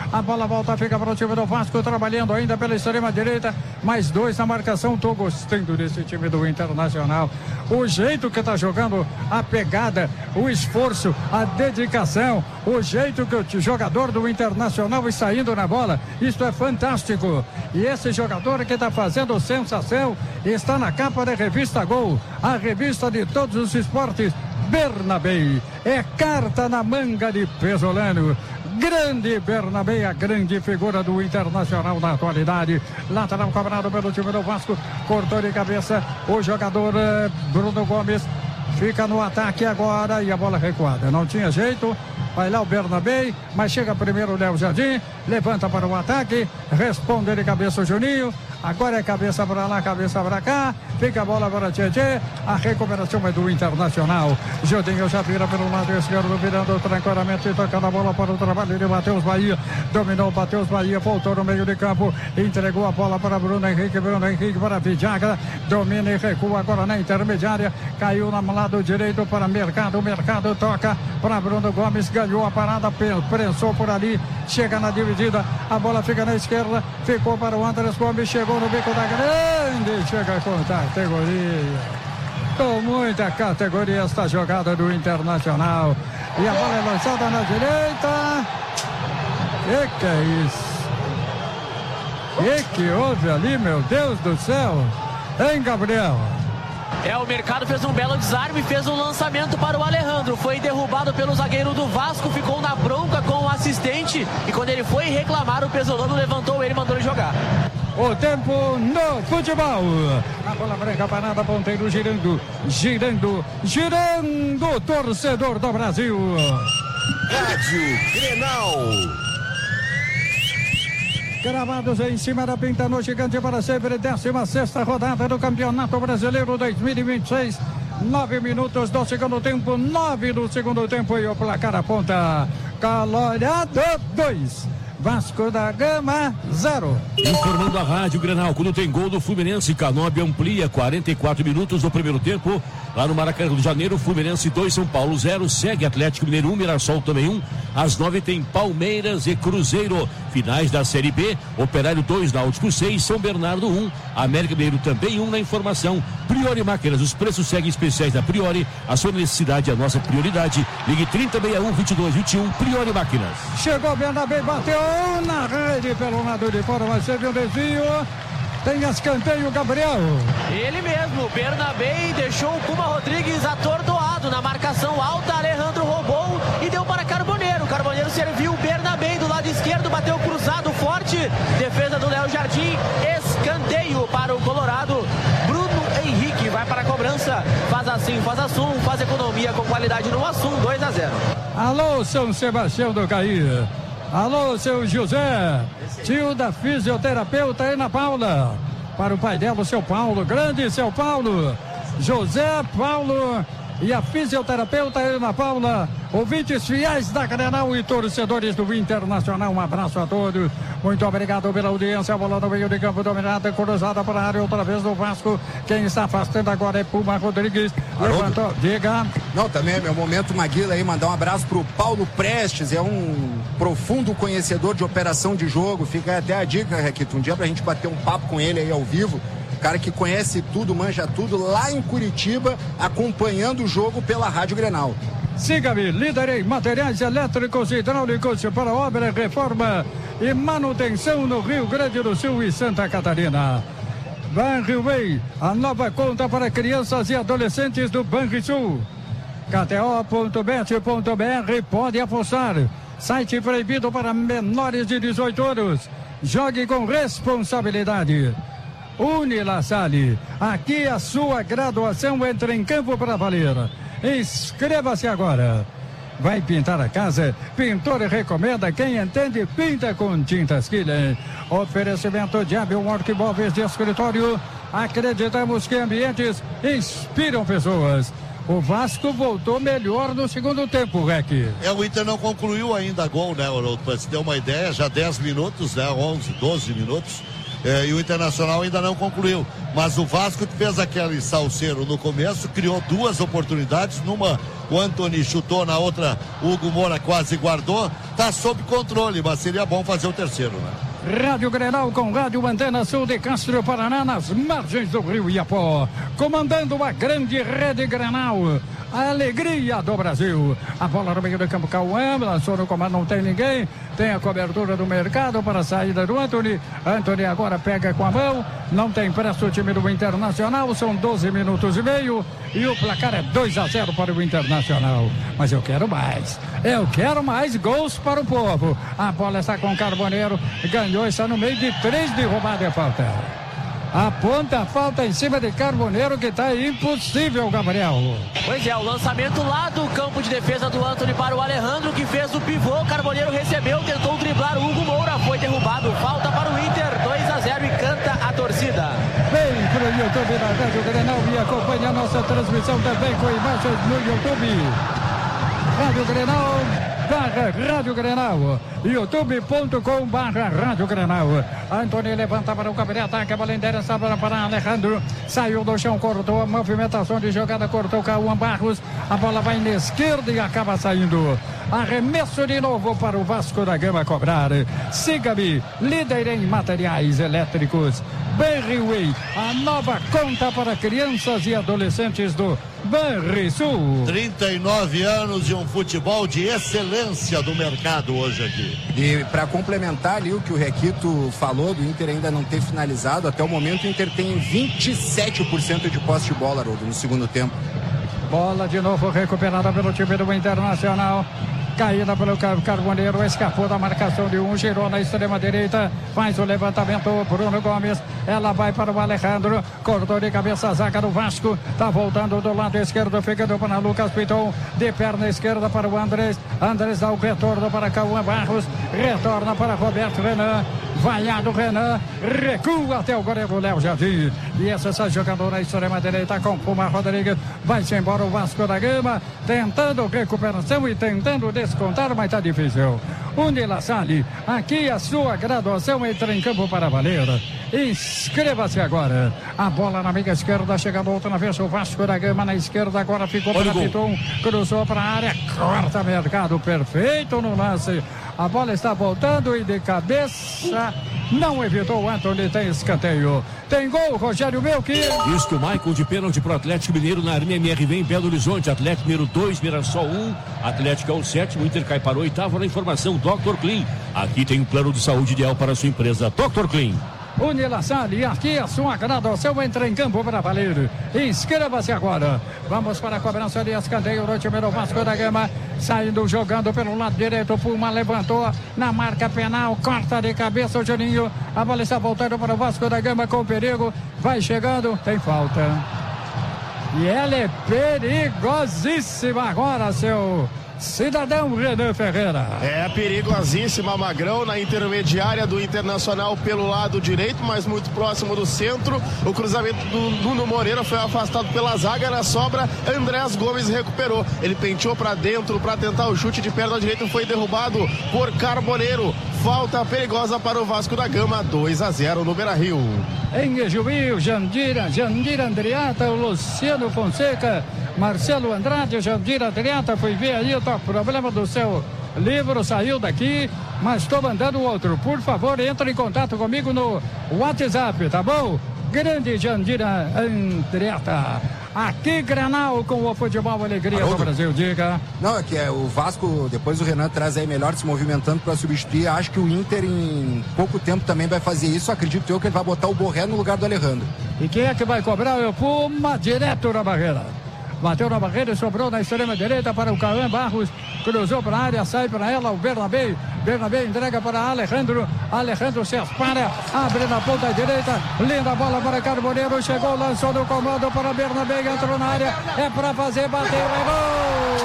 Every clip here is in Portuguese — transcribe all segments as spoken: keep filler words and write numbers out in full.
A bola volta, fica para o time do Vasco, trabalhando ainda pela extrema direita. Mais dois na marcação. Tô gostando desse time do Internacional. O jeito que tá jogando, a pegada, o esforço, a dedicação, o jeito que o jogador do Internacional está indo na bola. Isso é fantástico. E esse jogador que está fazendo sensação está na capa da revista Gol, a revista de todos os esportes. Bernabei é carta na manga de Pesolano. Grande Bernabei, a grande figura do Internacional na atualidade. Lateral cobrado pelo time do Vasco, cortou de cabeça o jogador eh, Bruno Gomes. Fica no ataque agora e a bola recuada. Não tinha jeito. Vai lá o Bernabei, mas chega primeiro o Léo Jardim, levanta para o ataque, responde de cabeça o Juninho. Agora é cabeça para lá, cabeça para cá. Fica a bola para Tietê. A recuperação é do Internacional. Jodinho já vira pelo lado esquerdo, virando tranquilamente e tocando a bola para o trabalho de Matheus Bahia. Dominou Matheus Bahia, voltou no meio de campo, entregou a bola para Bruno Henrique. Bruno Henrique para Vidiaga. Domina e recua agora na intermediária. Caiu no lado direito para Mercado. Mercado toca para Bruno Gomes. Ganhou a parada, prensou por ali. Chega na dividida. A bola fica na esquerda. Ficou para o Andrés Gomes. Chegou no bico da grande, chega com categoria, com muita categoria esta jogada do Internacional, e a bola é lançada na direita. Que que é isso? Que que houve ali, meu Deus do céu, hein, Gabriel? É, o Mercado fez um belo desarme, fez um lançamento para o Alejandro, foi derrubado pelo zagueiro do Vasco, ficou na bronca com o assistente, e quando ele foi reclamar, o Pesolano levantou ele e mandou ele jogar. O tempo no futebol. A bola branca parada, ponteiro girando, girando, girando, torcedor do Brasil. Rádio Grenal. Gravados em cima da pinta no gigante para sempre, décima sexta rodada do Campeonato Brasileiro dois mil e vinte e seis. Nove minutos do segundo tempo, nove do segundo tempo e o placar aponta Colorado dois. Vasco da Gama, zero. Informando a Rádio Grenal, quando tem gol do Fluminense, Canóbio amplia quarenta e quatro minutos do primeiro tempo. Lá no Maracanã do Janeiro, Fluminense dois, São Paulo zero. Segue Atlético Mineiro um, Mirassol também um. Às nove tem Palmeiras e Cruzeiro. Finais da Série B, Operário dois, Náutico seis, São Bernardo um. América Mineiro também um na informação. Priori Máquinas, os preços seguem especiais da Priori. A sua necessidade é a nossa prioridade. Ligue trinta, sessenta e um, vinte e dois, vinte e um, Priori Máquinas. Chegou Bernabé, bateu na rede pelo lado de fora, mas teve um desvio. Tem escanteio, Gabriel. Ele mesmo, Bernabé, deixou o Puma Rodrigues atordoado na marcação alta. Alejandro roubou e deu para Carboneiro. Carboneiro serviu o Bernabé do lado esquerdo, bateu cruzado forte. Defesa do Léo Jardim, escanteio para o Colorado. Bruno Henrique vai para a cobrança. Faz assim, faz assum, faz economia com qualidade no assum, dois a zero. Alô, São Sebastião do Caí. Alô, seu José, tio da fisioterapeuta Ana Paula. Para o pai dela, o seu Paulo, grande seu Paulo. José, Paulo e a fisioterapeuta Ana Paula. Ouvintes fiéis da Grenal e torcedores do Internacional, um abraço a todos. Muito obrigado pela audiência. A bola no meio de campo dominada, cruzada para a área outra vez do Vasco. Quem está afastando agora é Puma Rodrigues. Levantou, diga. Não, também é meu momento, Maguila, aí, mandar um abraço pro Paulo Prestes, é um profundo conhecedor de operação de jogo. Fica até a dica, Requito, um dia pra gente bater um papo com ele aí ao vivo. Cara que conhece tudo, manja tudo, lá em Curitiba, acompanhando o jogo pela Rádio Grenal. Siga-me, líder em materiais elétricos e hidráulicos para obra, reforma e manutenção no Rio Grande do Sul e Santa Catarina. Banriway, a nova conta para crianças e adolescentes do Banrisul. K T O ponto bet ponto B R, pode apostar. Site proibido para menores de dezoito anos. Jogue com responsabilidade. Unilassale, aqui a sua graduação entra em campo para valer. Inscreva-se agora. Vai pintar a casa? Pintor recomenda, quem entende, pinta com tintas Killen. Oferecimento de Hábil Workmóveis de escritório. Acreditamos que ambientes inspiram pessoas. O Vasco voltou melhor no segundo tempo, Rec. É, o Inter não concluiu ainda gol, né, Haroldo? Para se ter uma ideia, já dez minutos, né, onze, doze minutos. é, e o Internacional ainda não concluiu. Mas o Vasco fez aquele salseiro no começo, criou duas oportunidades, numa o Antony chutou, na outra o Hugo Moura quase guardou. Tá sob controle, mas seria bom fazer o terceiro, né? Rádio Grenal com Rádio Antena Sul de Castro, Paraná, nas margens do Rio Iapó. Comandando a grande rede Grenal, a alegria do Brasil. A bola no meio do campo, Cauã, lançou no comando, não tem ninguém. Tem a cobertura do mercado para a saída do Antony. Antony agora pega com a mão. Não tem pressa o time do Internacional. São doze minutos e meio. E o placar é dois a zero para o Internacional. Mas eu quero mais. Eu quero mais gols para o povo. A bola está com o Carboneiro. Ganhou, está no meio de três de roubada e falta. Aponta a falta em cima de Carboneiro, que está impossível, Gabriel. Pois é, o lançamento lá do campo de defesa do Antony para o Alejandro, que fez o pivô. Carboneiro recebeu, tentou driblar o Hugo Moura, foi derrubado. Falta para o Inter, dois a zero, e canta a torcida. Vem para o YouTube da Rádio Grenal e acompanha a nossa transmissão também com imagens no YouTube. Rádio Grenal, barra Rádio Grenal, youtube ponto com barra Rádio Grenal. Antony levanta para o campo de ataque, a bola endereçada para Alejandro, saiu do chão, cortou a movimentação de jogada, cortou Cauã Barros, a bola vai na esquerda e acaba saindo. Arremesso de novo para o Vasco da Gama cobrar. Siga-me, líder em materiais elétricos. Banriway, a nova conta para crianças e adolescentes do Banrisul. trinta e nove anos e um futebol de excelência do mercado hoje aqui. E para complementar ali o que o Requito falou, do Inter ainda não ter finalizado, até o momento o Inter tem vinte e sete por cento de posse de bola, Haroldo, no segundo tempo. Bola de novo recuperada pelo time do Internacional. Caída pelo Carboneiro, escapou da marcação de um, girou na extrema direita, faz o levantamento, Bruno Gomes, ela vai para o Alejandro, cortou de cabeça a zaga do Vasco, tá voltando do lado esquerdo, ficando para Lucas Piton, de perna esquerda para o Andrés, Andrés dá o retorno para Cauã Barros, retorna para Roberto Renan, vaiado Renan, recua até o goleiro Léo Jardim, e essa sai jogando na extrema direita com Puma Rodrigues, vai-se embora o Vasco da Gama, tentando recuperação e tentando descontar, mas tá difícil. Unde La Salle, aqui a sua graduação entra em campo para valer. Inscreva-se agora. A bola na meia esquerda, chegando outra vez o Vasco da Gama na esquerda, agora ficou para Piton, cruzou para a área, corta mercado, perfeito no lance. A bola está voltando e de cabeça não evitou o Antony, tem escanteio. Tem gol, Rogério Melqui. Diz que o Michael de pênalti para o Atlético Mineiro na Arena M R V em Belo Horizonte. Atlético Mineiro dois, Mirassol um. Atlético é o sétimo, Inter cai para o oitavo. Na informação, doutor Clean. Aqui tem um plano de saúde ideal para a sua empresa. doutor Clean. Unde La Salle, aqui a sua graduação entra em campo para valer. Inscreva-se agora. Vamos para a cobrança de escanteio do time do Vasco da Gama. Saindo, jogando pelo lado direito. Puma levantou na marca penal. Corta de cabeça o Juninho. A bola está voltando para o Vasco da Gama com perigo. Vai chegando, tem falta. E ela é perigosíssima agora, seu cidadão Renan Ferreira. É perigosíssima, Magrão, na intermediária do Internacional pelo lado direito, mas muito próximo do centro. O cruzamento do Nuno Moreira foi afastado pela zaga, na sobra Andrés Gomes recuperou. Ele penteou para dentro para tentar o chute de perna direita, foi derrubado por Carboneiro. Falta perigosa para o Vasco da Gama, dois a zero no Beira-Rio. Em Juiz, Jandira, Jandira Andriata, o Luciano Fonseca, Marcelo Andrade, Jandira Andriata, foi ver aí o problema do seu livro, saiu daqui, mas estou mandando outro. Por favor, entre em contato comigo no WhatsApp, tá bom? Grande Jandira Andriata. Aqui, Grenal, com o futebol alegria Haroldo do Brasil, diga. Não, é que é, o Vasco, depois o Renan traz aí melhor se movimentando para substituir. Acho que o Inter em pouco tempo também vai fazer isso. Acredito eu que ele vai botar o Borré no lugar do Alejandro. E quem é que vai cobrar? É o Puma, direto na barreira. Bateu na barreira e sobrou na extrema direita para o Cauã Barros. Cruzou para a área, sai para ela o Bernabé. Bernabé entrega para Alejandro. Alejandro se aspara, abre na ponta direita. Linda bola para Carboneiro. Chegou, lançou no comando para Bernabé. Entrou na área. É para fazer, bateu, é gol!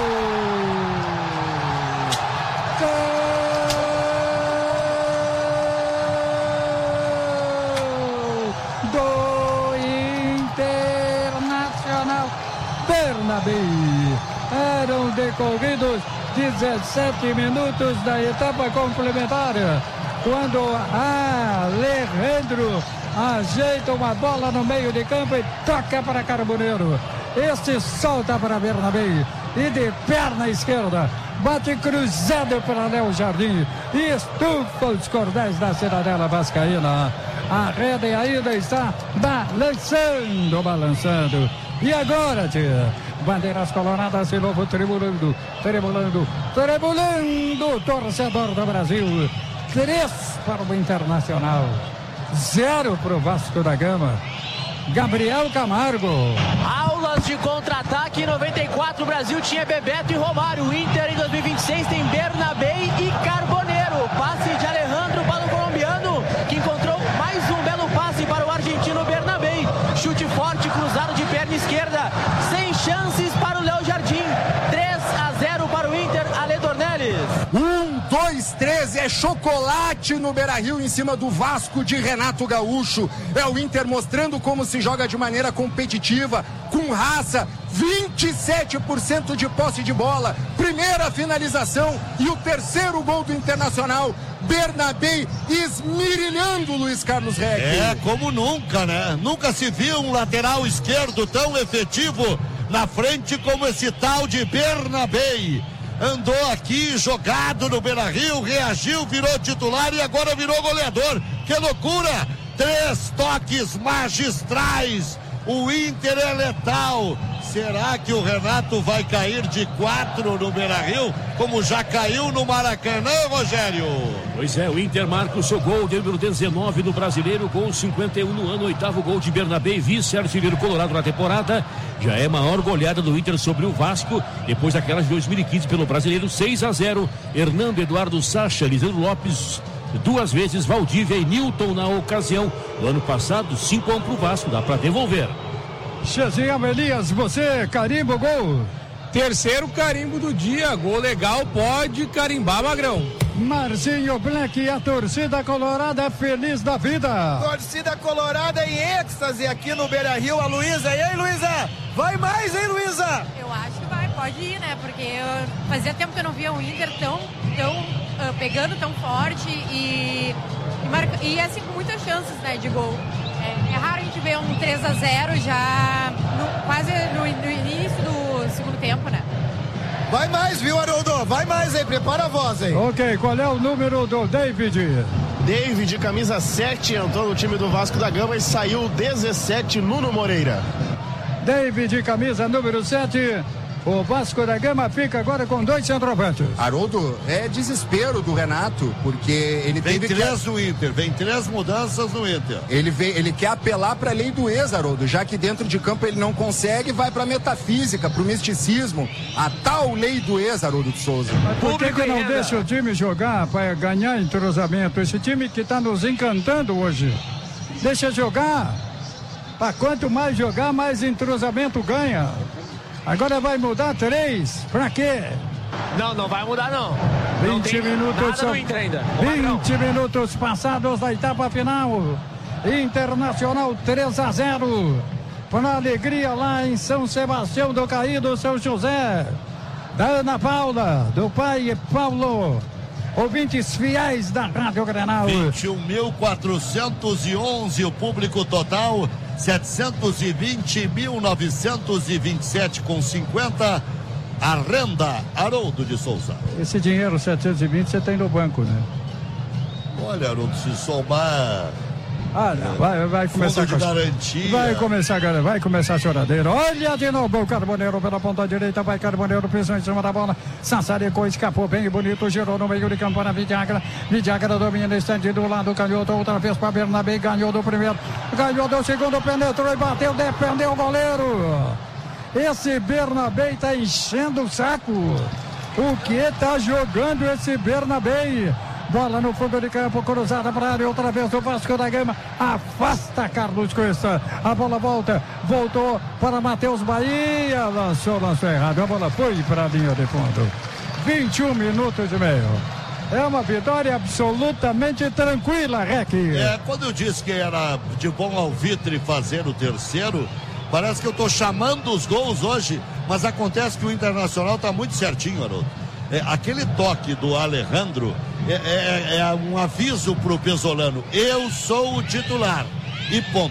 Gol! Do Internacional. Bernabé. Eram decorridos dezessete minutos da etapa complementar. Quando Alejandro ajeita uma bola no meio de campo e toca para Carboneiro. Este solta para Bernabé e de perna esquerda bate cruzado para Léo Jardim e estufa os cordéis da Cidadela Vascaína. A rede ainda está balançando, balançando. E agora, tia? Bandeiras coloradas de novo tremulando, tremulando, tremulando. Torcedor do Brasil. Três para o Internacional. Zero para o Vasco da Gama. Gabriel Camargo. Aulas de contra-ataque em noventa e quatro. O Brasil tinha Bebeto e Romário. O Inter em dois mil e vinte e seis tem Bernabé e Carboneiro. Passe de Alejandro para o colombiano, que encontrou mais um belo passe para o argentino Bernabé. Chute forte, cruzado de perna esquerda. Sem chances para o Léo Jardim. três a zero para o Inter. Ale Dornelles. Um, dois, três. É chocolate no Beira-Rio em cima do Vasco de Renato Gaúcho. É o Inter mostrando como se joga de maneira competitiva, com raça. vinte e sete por cento de posse de bola. Primeira finalização e o terceiro gol do Internacional. Bernabé esmirilhando o Luiz Carlos Reck. É, como nunca, né? Nunca se viu um lateral esquerdo tão efetivo na frente como esse tal de Bernabé. Andou aqui jogado no Beira-Rio, reagiu, virou titular e agora virou goleador. Que loucura! Três toques magistrais. O Inter é letal. Será que o Renato vai cair de quatro no Beira-Rio, como já caiu no Maracanã, Rogério? Pois é, o Inter marca o seu gol de número dezenove no Brasileiro, com cinquenta e um no ano, oitavo gol de Bernabé, vice-artilheiro colorado na temporada. Já é a maior goleada do Inter sobre o Vasco, depois daquela de dois mil e quinze pelo Brasileiro, seis a zero. Hernando, Eduardo, Sacha, Lisandro Lopes, duas vezes Valdívia e Nilton na ocasião. No ano passado, cinco a um pro Vasco, dá pra devolver. Chezinho Elias, você carimba o gol. Terceiro carimbo do dia, gol legal, pode carimbar, Magrão. Marcinho Black e a torcida colorada feliz da vida. Torcida colorada em êxtase aqui no Beira-Rio. A Luísa, e aí, Luísa? Vai mais, hein, Luísa? Eu acho que vai, pode ir, né? Porque eu, fazia tempo que eu não via o Inter tão, tão uh, pegando tão forte e, e, marca, e assim com muitas chances, né, de gol. É, é raro a gente ver um três a zero já no, quase no, no início do segundo tempo, né? Vai mais, viu, Haroldo? Vai mais, hein? Prepara a voz, hein? Ok, qual é o número do David? David, camisa sete, entrou no time do Vasco da Gama e saiu dezessete, Nuno Moreira. David, camisa número sete. O Vasco da Gama fica agora com dois centroavantes. Haroldo, é desespero do Renato, porque ele vem teve três que... no Inter, vem três mudanças no Inter. Ele, vem, ele quer apelar para a lei do ex, Haroldo, já que dentro de campo ele não consegue, vai para a metafísica, para o misticismo, a tal lei do ex, Haroldo de Souza. Mas por que, que não deixa o time jogar para ganhar entrosamento? Esse time que está nos encantando hoje. Deixa jogar. Para quanto mais jogar, mais entrosamento ganha. Agora vai mudar três? Pra quê? Não, não vai mudar não. vinte minutos. Nada no Inter ainda. vinte minutos passados da etapa final. Internacional três a zero. Para alegria lá em São Sebastião do Caído, São José. Da Ana Paula, do pai Paulo. Ouvintes fiéis da Rádio Grenal. vinte e um mil quatrocentos e onze o público total. setecentos e vinte mil novecentos e vinte e sete com cinquenta. A renda, Haroldo de Souza. Esse dinheiro setecentos e vinte você tem no banco, né? Olha, Haroldo, se somar. Ah, não, vai, vai começar fundo de a... garantia. Vai começar, vai começar a choradeira. Olha de novo o Carboneiro pela ponta direita. Vai Carboneiro, pisou em cima da bola. Sassaricou, escapou bem bonito. Girou no meio de campo na Vidiagra. Vidiagra domina, estendido do lado. Canhoto outra vez para Bernabé. Ganhou do primeiro. Ganhou do segundo. Penetrou e bateu. Defendeu o goleiro. Esse Bernabé está enchendo o saco. O que está jogando esse Bernabé? Bola no fundo de campo, cruzada para a área, outra vez o Vasco da Gama, afasta Carlos Cuesta, a bola volta, voltou para Matheus Bahia, lançou, lançou errado, a bola foi para a linha de fundo, vinte e um minutos e meio, é uma vitória absolutamente tranquila, Rec. É, quando eu disse que era de bom alvitre fazer o terceiro, parece que eu estou chamando os gols hoje, mas acontece que o Internacional está muito certinho, Haroldo. É, aquele toque do Alejandro é, é, é um aviso pro Pesolano: eu sou o titular, e ponto.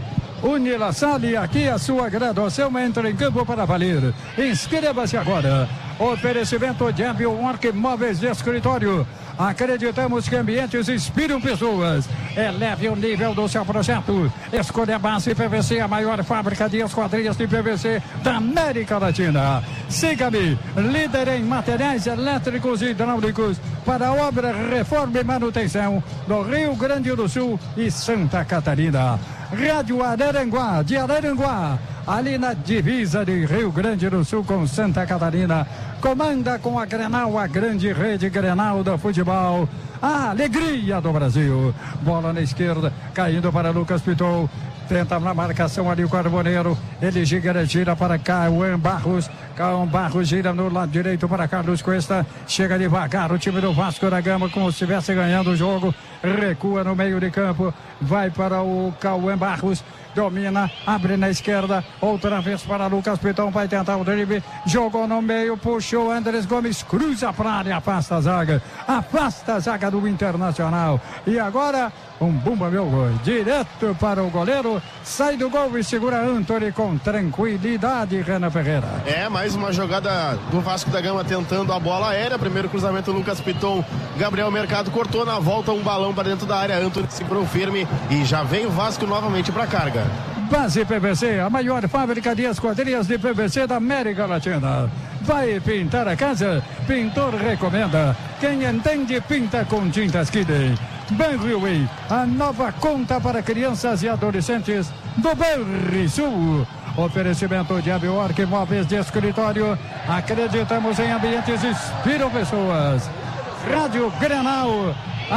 Unila Sali, aqui a sua graduação entra em campo para valer. Inscreva-se agora. Oferecimento de Ambiwork Móveis de Escritório. Acreditamos que ambientes inspiram pessoas. Eleve o nível do seu projeto. Escolha a base P V C, a maior fábrica de esquadrias de P V C da América Latina. Siga-me, líder em materiais elétricos e hidráulicos para obra, reforma e manutenção no Rio Grande do Sul e Santa Catarina. Rádio Araranguá, de Araranguá, ali na divisa de Rio Grande do Sul com Santa Catarina. Comanda com a Grenal, a grande rede Grenal do futebol. A alegria do Brasil. Bola na esquerda, caindo para Lucas Piton. Tenta na marcação ali o Carboneiro. Ele gira, gira para Cauã Barros. Cauã Barros gira no lado direito para Carlos Cuesta. Chega devagar o time do Vasco da Gama, como se estivesse ganhando o jogo. Recua no meio de campo. Vai para o Cauã Barros. Domina, abre na esquerda, outra vez para Lucas Piton, vai tentar o drible, jogou no meio, puxou Andrés Gomes, cruza para a área, afasta a zaga, afasta a zaga do Internacional, e agora um bumba meu gol, direto para o goleiro, sai do gol e segura Antony com tranquilidade, Renan Ferreira. É, mais uma jogada do Vasco da Gama tentando a bola aérea, primeiro cruzamento Lucas Piton, Gabriel Mercado cortou na volta um balão para dentro da área, Antony segurou firme e já vem o Vasco novamente para a carga. Base P V C, a maior fábrica de esquadrias de P V C da América Latina. Vai pintar a casa? Pintor recomenda. Quem entende, pinta com tintas Kidney. Banriway, a nova conta para crianças e adolescentes do Banrisul. Oferecimento de Ambiwork Móveis de Escritório. Acreditamos em ambientes, inspiram pessoas. Rádio Grenal,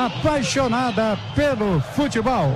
apaixonada pelo futebol.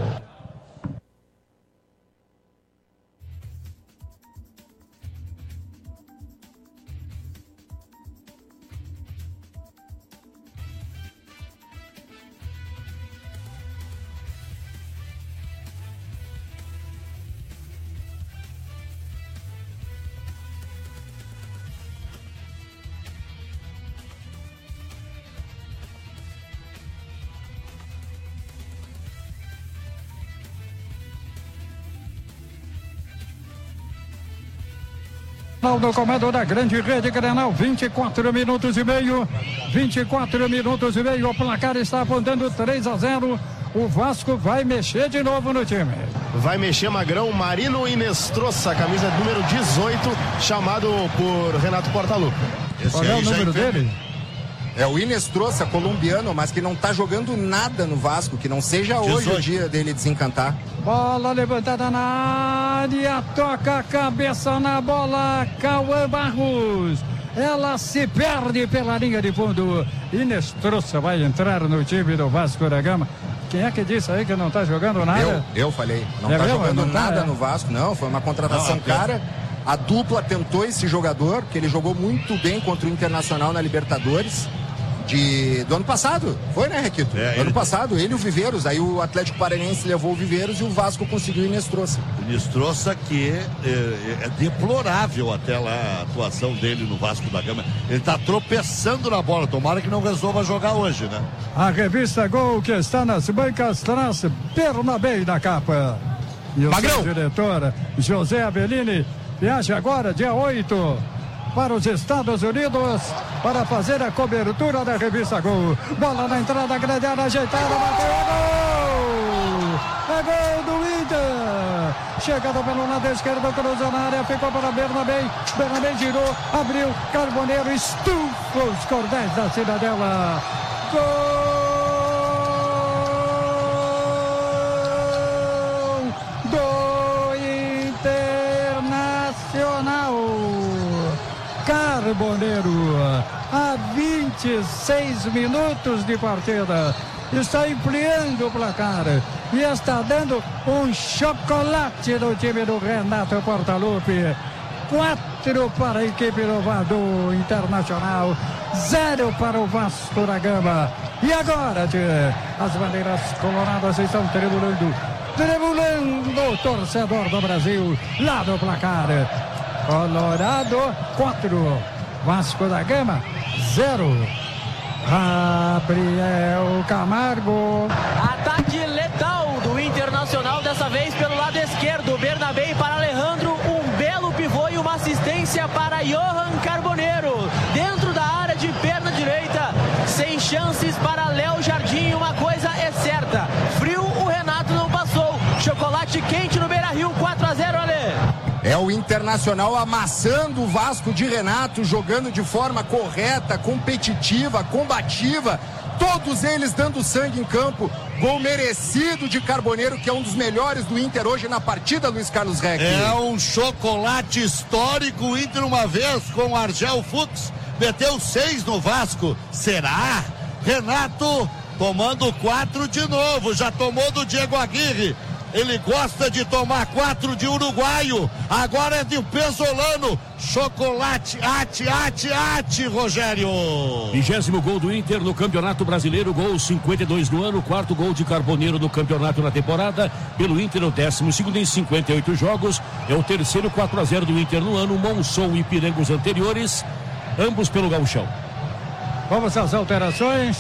No comando da grande rede Grenal, vinte e quatro minutos e meio, vinte e quatro minutos e meio, o placar está apontando três a zero, o Vasco vai mexer de novo no time. Vai mexer Magrão, Marino Inestrosa, camisa número dezoito, chamado por Renato Portaluppi. Qual é o número dele? É o Inestrosa, colombiano, mas que não tá jogando nada no Vasco, que não seja hoje o dia dele desencantar. Bola levantada na área, toca a cabeça na bola, Cauã Barros. Ela se perde pela linha de fundo. Inestrosa vai entrar no time do Vasco da Gama. Quem é que disse aí que não tá jogando nada? Eu, eu falei, não é tá mesmo? jogando não tá, nada é. no Vasco, não, foi uma contratação não, cara. A dupla tentou esse jogador, que ele jogou muito bem contra o Internacional na Libertadores. De, do ano passado, foi, né, Requito? É, do ano ele... passado, ele e o Viveiros, aí o Atlético Paranaense levou o Viveiros e o Vasco conseguiu o Inestrosa. Inestrosa que é, é, é deplorável até lá a atuação dele no Vasco da Gama. Ele tá tropeçando na bola, tomara que não resolva jogar hoje, né? A revista Gol, que está nas bancas, traz Bernabé da capa. E o seu diretor, José Avelini, viaja agora, dia oito, para os Estados Unidos para fazer a cobertura da revista Gol. Bola na entrada, grande área ajeitada, bateu, gol! É gol do Inter! Chegando pelo lado esquerdo, cruzou na área, ficou para Bernabé. Bernabé girou, abriu, Carboneiro estufa os cordéis da Cidadela. Gol! Carboneiro, a vinte e seis minutos de partida, está ampliando o placar e está dando um chocolate no time do Renato Portaluppi. Quatro para a equipe do Internacional, zero para o Vasco da Gama. E agora, tchê, as bandeiras coloradas estão tremulando, tremulando o torcedor do Brasil lá no placar. Colorado quatro, Vasco da Gama zero. Gabriel Camargo. Ataque letal do Internacional, dessa vez pelo lado esquerdo. Bernabé para Alejandro, um belo pivô e uma assistência para Johan Carboneiro. Dentro da área de perna direita, sem chances para Léo Jardim. Uma coisa é certa, frio o Renato não passou. Chocolate quente no Beira-Rio, quatro a zero, Ale. É o Internacional amassando o Vasco de Renato, jogando de forma correta, competitiva, combativa. Todos eles dando sangue em campo. Gol merecido de Carboneiro, que é um dos melhores do Inter hoje na partida, Luiz Carlos Reck. É um chocolate histórico. O Inter uma vez com o Argel Fux meteu seis no Vasco. Será? Renato tomando quatro de novo. Já tomou do Diego Aguirre. Ele gosta de tomar quatro de uruguaio. Agora é de Pesolano. Chocolate, ate, ate, ate, Rogério. Vigésimo gol do Inter no Campeonato Brasileiro. Gol cinquenta e dois no ano. Quarto gol de Carboneiro no campeonato na temporada. Pelo Inter, o décimo segundo em cinquenta e oito jogos. É o terceiro quatro a zero do Inter no ano. Monson e Ipiranga os anteriores. Ambos pelo gauchão. Vamos às alterações.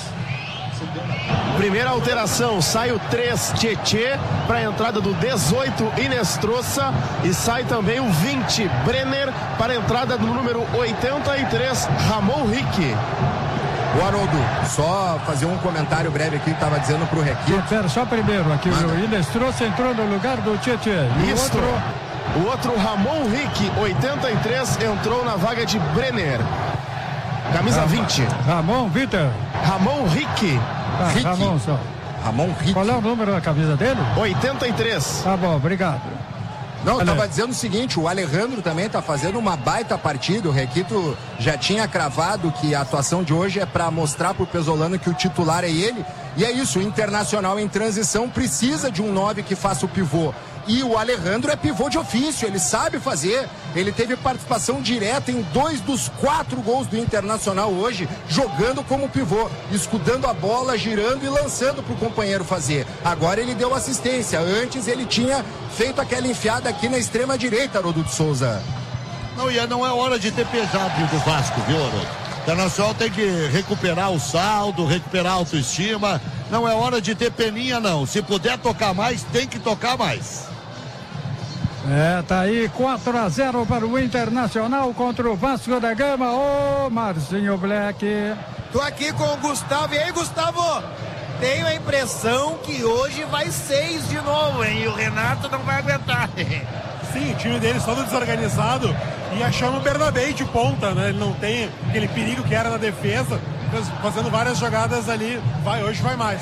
Primeira alteração, sai o três Tietê para a entrada do dezoito Inestrosa e sai também o vinte Brenner para a entrada do número oitenta e três Ramon Rick. O Haroldo, só fazer um comentário breve aqui que estava dizendo pro Requito. Espera só primeiro aqui, Manda. O Inestrosa entrou no lugar do Tietê. E Isso. Outro... O outro Ramon Rick, oitenta e três, entrou na vaga de Brenner. Camisa Ramon, vinte. Ramon Vitor. Ramon Rick. Ah, Rick. Ramon só. Ramon Rick. Qual é o número da camisa dele? oitenta e três. Tá bom, obrigado. Não, eu tava dizendo o seguinte, o Alejandro também tá fazendo uma baita partida. O Requito já tinha cravado que a atuação de hoje é para mostrar pro Pesolano que o titular é ele. E é isso, o Internacional em transição precisa de um nove que faça o pivô. E o Alejandro é pivô de ofício, ele sabe fazer. Ele teve participação direta em dois dos quatro gols do Internacional hoje, jogando como pivô, escudando a bola, girando e lançando para o companheiro fazer. Agora ele deu assistência, antes ele tinha feito aquela enfiada aqui na extrema direita, Haroldo de Souza. Não, e não é hora de ter pesado do Vasco, viu, Haroldo? O Internacional tem que recuperar o saldo, recuperar a autoestima. Não é hora de ter peninha, não. Se puder tocar mais, tem que tocar mais. É, tá aí quatro a zero para o Internacional contra o Vasco da Gama. Ô, Marcinho Black. Tô aqui com o Gustavo. E aí, Gustavo? Tenho a impressão que hoje vai seis de novo, hein? E o Renato não vai aguentar. Sim, o time dele todo desorganizado e achando o Bernabé de ponta, né? Ele não tem aquele perigo que era na defesa, fazendo várias jogadas ali. Vai, hoje vai mais.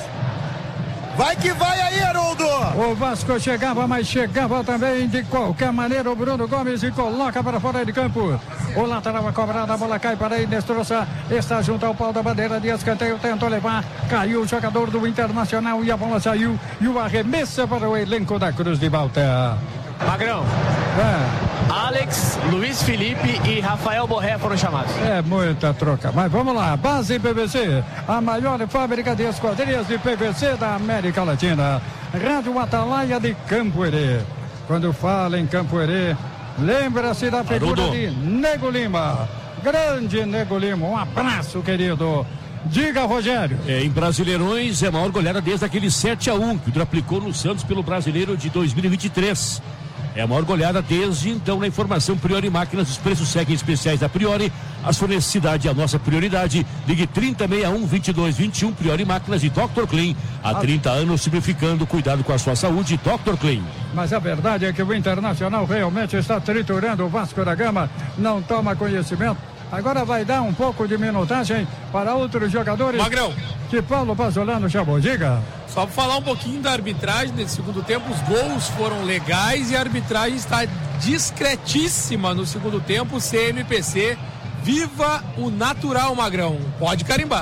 Vai que vai aí, Haroldo! O Vasco chegava, mas chegava também de qualquer maneira o Bruno Gomes e coloca para fora de campo. O lateral é cobrado, a bola cai para Inestrosa, está junto ao pau da bandeira de escanteio, tentou levar, caiu o jogador do Internacional e a bola saiu e o arremesso para o elenco da Cruz de Malta. Magrão. É. Alex, Luiz Felipe e Rafael Borré foram chamados. É muita troca, mas vamos lá. Base P V C, a maior fábrica de esquadrias de P V C da América Latina. Rádio Atalaia de Campo Herê. Quando fala em Campo Herê, lembra-se da figura Haroldo. de Nego Lima. Grande Nego Lima, um abraço, querido. Diga, Rogério. É, em Brasileirões é a maior goleada desde aquele sete a um que o aplicou no Santos pelo Brasileiro de dois mil e vinte e três. É a maior goleada desde então na informação Priori Máquinas. Os preços seguem especiais da Priori. A sua necessidade é a nossa prioridade. Ligue trinta, sessenta e um, vinte e dois, vinte e um. Priori Máquinas e doutor Clean. Há trinta anos simplificando, cuidado com a sua saúde. doutor Clean. Mas a verdade é que o Internacional realmente está triturando o Vasco da Gama. Não toma conhecimento. Agora vai dar um pouco de minutagem para outros jogadores. Magrão. Que Paulo Pasolano chamou. Diga. Só para falar um pouquinho da arbitragem nesse segundo tempo, os gols foram legais e a arbitragem está discretíssima no segundo tempo. C M P C, viva o natural, Magrão. Pode carimbar.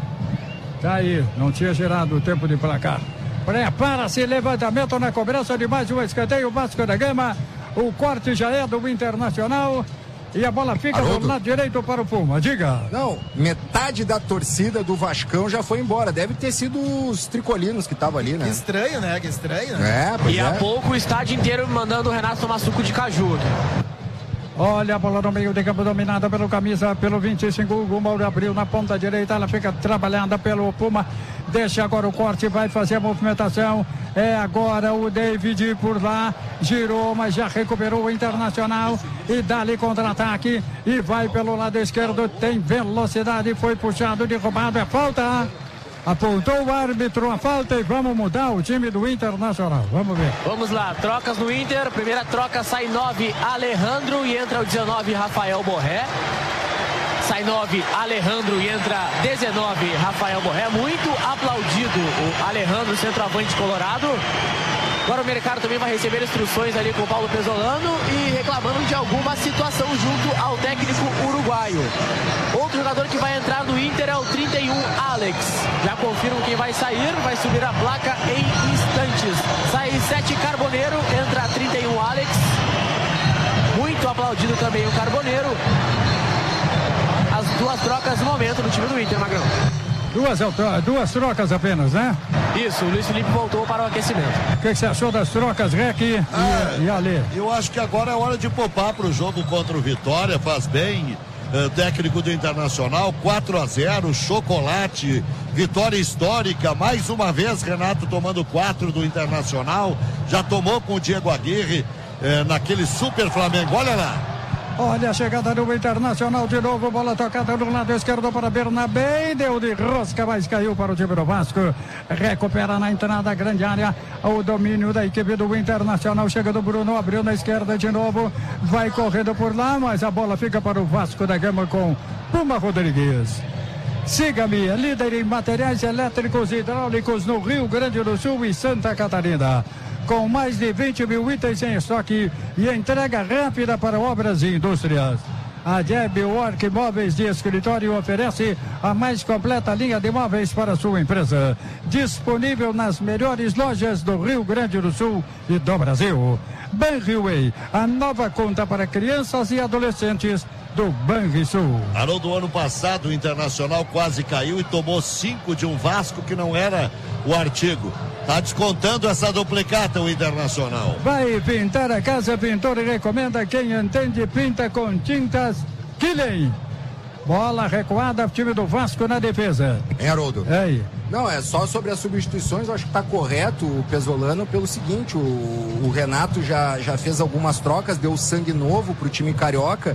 Tá aí, não tinha gerado o tempo de placar. Prepara-se, levantamento na cobrança de mais um escanteio, Vasco da Gama. O corte já é do Internacional. E a bola fica Haroldo. do lado direito para o Puma, diga. Não, metade da torcida do Vascão já foi embora. Deve ter sido os tricolinos que estavam ali, né? Que estranho, né? Que estranho, né? É, pois e é. há pouco o estádio inteiro mandando o Renato tomar suco de caju. Olha a bola no meio de campo, dominada pelo camisa, pelo vinte e cinco, o Mauro abriu na ponta direita, ela fica trabalhada pelo Puma, deixa agora o corte, vai fazer a movimentação, é agora o David por lá, girou, mas já recuperou o Internacional, e dá-lhe contra-ataque, e vai pelo lado esquerdo, tem velocidade, foi puxado, derrubado, é falta. Apontou o árbitro a falta e vamos mudar o time do Internacional. Vamos ver. Vamos lá, trocas no Inter. Primeira troca, sai nove, Alejandro, e entra o dezenove, Rafael Borré. Sai nove, Alejandro, e entra dezenove, Rafael Borré. Muito aplaudido o Alejandro, centroavante colorado. Agora o mercado também vai receber instruções ali com o Paulo Pesolano e reclamando de alguma situação junto ao técnico uruguaio. Outro jogador que vai entrar no Inter é o trinta e um, Alex. Já confirmam quem vai sair, vai subir a placa em instantes. Sai sete, Carboneiro, entra trinta e um, Alex. Muito aplaudido também o Carboneiro. As duas trocas no momento no time do Inter, Magrão. Duas, duas trocas apenas, né? Isso, o Luiz Felipe voltou para o aquecimento. O que, que você achou das trocas, Rec e, ah, e Ale? Eu acho que agora é hora de poupar para o jogo contra o Vitória, faz bem. Uh, técnico do Internacional, quatro a zero, chocolate, vitória histórica, mais uma vez Renato tomando quatro do Internacional, já tomou com o Diego Aguirre uh, naquele super Flamengo, olha lá. Olha a chegada do Internacional de novo, bola tocada no lado esquerdo para Bernabé, deu de rosca, mas caiu para o time do Vasco, recupera na entrada, grande área, o domínio da equipe do Internacional, chega do Bruno, abriu na esquerda de novo, vai correndo por lá, mas a bola fica para o Vasco da Gama com Puma Rodrigues. Siga-me, líder em materiais elétricos e hidráulicos no Rio Grande do Sul e Santa Catarina. Com mais de vinte mil itens em estoque e entrega rápida para obras e indústrias. A Jeb Work Móveis de Escritório oferece a mais completa linha de móveis para a sua empresa. Disponível nas melhores lojas do Rio Grande do Sul e do Brasil. Banriway, a nova conta para crianças e adolescentes do Banrisul. Haroldo, ano passado o Internacional quase caiu e tomou cinco de um Vasco que não era o artigo. Tá descontando essa duplicata o Internacional. Vai pintar a casa, pintor recomenda, quem entende pinta com tintas Killen. Bola recuada, time do Vasco na defesa. Hein, Haroldo? Ei. Não, é só sobre as substituições, eu acho que tá correto o Pesolano pelo seguinte, o, o Renato já, já fez algumas trocas, deu sangue novo pro time carioca.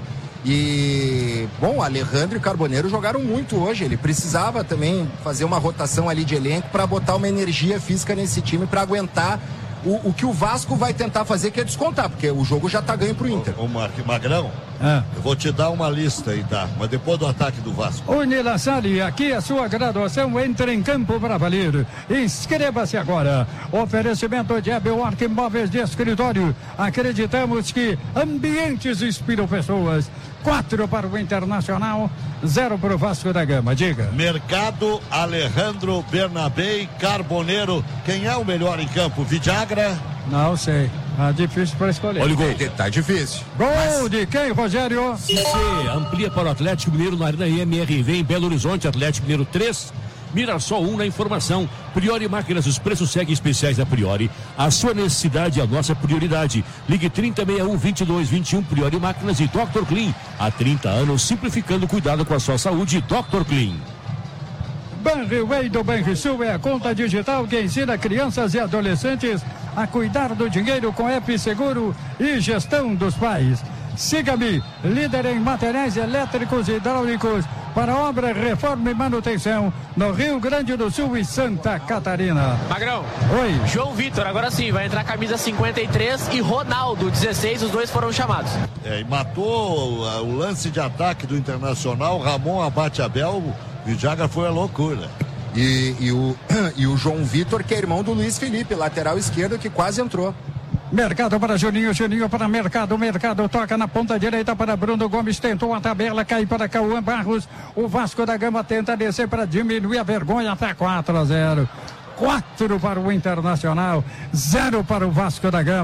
E, bom, Alejandro e Carboneiro jogaram muito hoje. Ele precisava também fazer uma rotação ali de elenco para botar uma energia física nesse time para aguentar o, o que o Vasco vai tentar fazer, que é descontar, porque o jogo já tá ganho pro Inter. Ô, Marco Magrão, ah. eu vou te dar uma lista aí, tá? Mas depois do ataque do Vasco. Unila Sali, aqui a sua graduação entra em campo para valer. Inscreva-se agora. Oferecimento de Work Móveis de Escritório. Acreditamos que ambientes inspiram pessoas. Quatro para o Internacional, zero para o Vasco da Gama. Diga. Mercado, Alejandro, Bernabé e Carboneiro. Quem é o melhor em campo? Vidagra? Não sei. Tá difícil para escolher. Olha o gol. Tá difícil. Gol Mas... de quem, Rogério? C C amplia para o Atlético Mineiro na Arena M R V em Belo Horizonte. Atlético Mineiro três. Mirassol um na informação. Priori Máquinas, os preços seguem especiais da Priori. A sua necessidade é a nossa prioridade. Ligue trinta, sessenta e um, vinte e dois, vinte e um. Priori Máquinas e doutor Clean. Há trinta anos, simplificando o cuidado com a sua saúde. doutor Clean. Banriway do Banrisul é a conta digital que ensina crianças e adolescentes a cuidar do dinheiro com F Seguro e gestão dos pais. Siga-me, líder em materiais elétricos e hidráulicos para obra, reforma e manutenção no Rio Grande do Sul e Santa Catarina. Magrão. Oi. João Vitor, agora sim, vai entrar camisa cinquenta e três e Ronaldo, dezesseis, os dois foram chamados. É, e matou o, o lance de ataque do Internacional, Ramon abate Abel, o Vidagra foi a loucura. E, e, o, e o João Vitor, que é irmão do Luiz Felipe, lateral esquerdo, que quase entrou. Mercado para Juninho, Juninho para Mercado, Mercado toca na ponta direita para Bruno Gomes, tentou a tabela, cai para Cauã Barros, o Vasco da Gama tenta descer para diminuir a vergonha até quatro a zero. quatro para o Internacional, zero para o Vasco da Gama.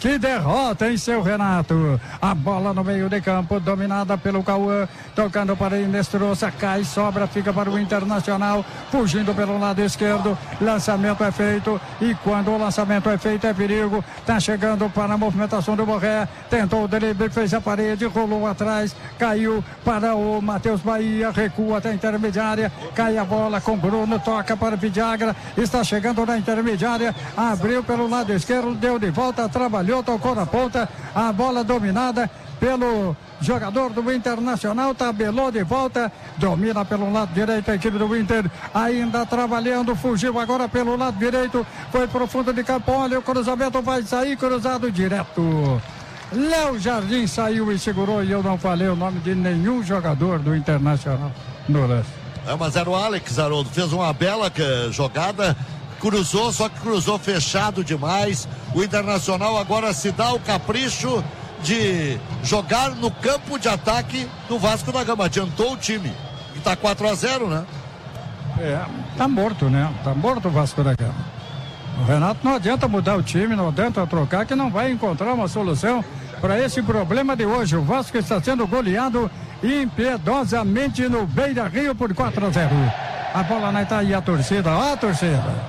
Que derrota, hein, seu Renato? A bola no meio de campo, dominada pelo Cauã, tocando para Inestrosa, cai, sobra, fica para o Internacional, fugindo pelo lado esquerdo, lançamento é feito, e quando o lançamento é feito é perigo, tá chegando para a movimentação do Borré, tentou o drible, fez a parede, rolou atrás, caiu para o Matheus Bahia, recua até a intermediária, cai a bola com Bruno, toca para Vidagra, está chegando na intermediária, abriu pelo lado esquerdo, deu de volta, trabalhou, tocou na ponta, a bola dominada pelo jogador do Internacional, tabelou de volta, domina pelo lado direito a equipe do Inter, ainda trabalhando, fugiu agora pelo lado direito, foi pro fundo de campo, olha o cruzamento, vai sair, cruzado direto. Léo Jardim saiu e segurou, e eu não falei o nome de nenhum jogador do Internacional no lance. É, mas era o Alex, Haroldo, fez uma bela jogada, cruzou, só que cruzou fechado demais. O Internacional agora se dá o capricho de jogar no campo de ataque do Vasco da Gama. Adiantou o time. E tá quatro a zero, né? É, tá morto, né? Tá morto o Vasco da Gama. O Renato não adianta mudar o time, não adianta trocar, que não vai encontrar uma solução para esse problema de hoje. O Vasco está sendo goleado impiedosamente no Beira-Rio por quatro a zero. A bola na Itaí, a torcida, ó a torcida.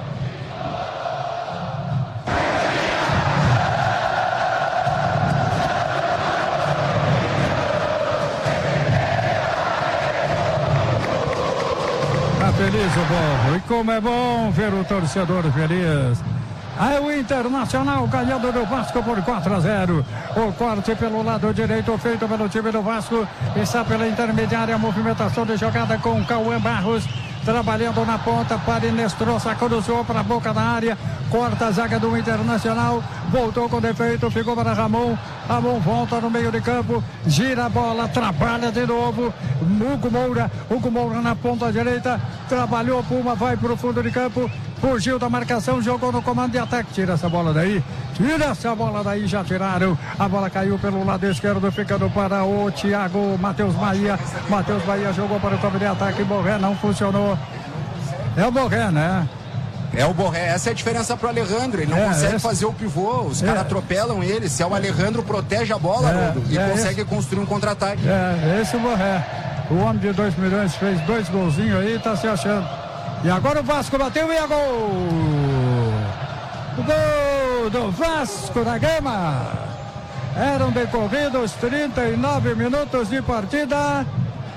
Feliz o povo, e como é bom ver o torcedor feliz. Aí o Internacional ganhando do Vasco por quatro a zero. O corte pelo lado direito feito pelo time do Vasco, está pela intermediária, a movimentação de jogada com o Cauã Barros, trabalhando na ponta para Inestrosa, cruzou para a boca da área, corta a zaga do Internacional, voltou com defeito, ficou para Ramon, Ramon volta no meio de campo, gira a bola, trabalha de novo, Hugo Moura, Hugo Moura na ponta direita, trabalhou, Puma vai para o fundo de campo, fugiu da marcação, jogou no comando de ataque, tira essa bola daí, tira essa bola daí, já tiraram, a bola caiu pelo lado esquerdo, ficando para o Thiago, Matheus Bahia, Matheus Bahia jogou para o campo de ataque, Borré não funcionou, é o Borré, né? É o Borré, essa é a diferença pro Alejandro, ele não é, consegue esse... fazer o pivô, os é. caras atropelam ele, se é o Alejandro protege a bola, é, Rodo, e é consegue esse... construir um contra-ataque. É, esse é o Borré, o homem de dois milhões fez dois golzinhos aí, tá se achando. E agora o Vasco bateu e é gol! Gol do Vasco da Gama! Eram decorridos trinta e nove minutos de partida.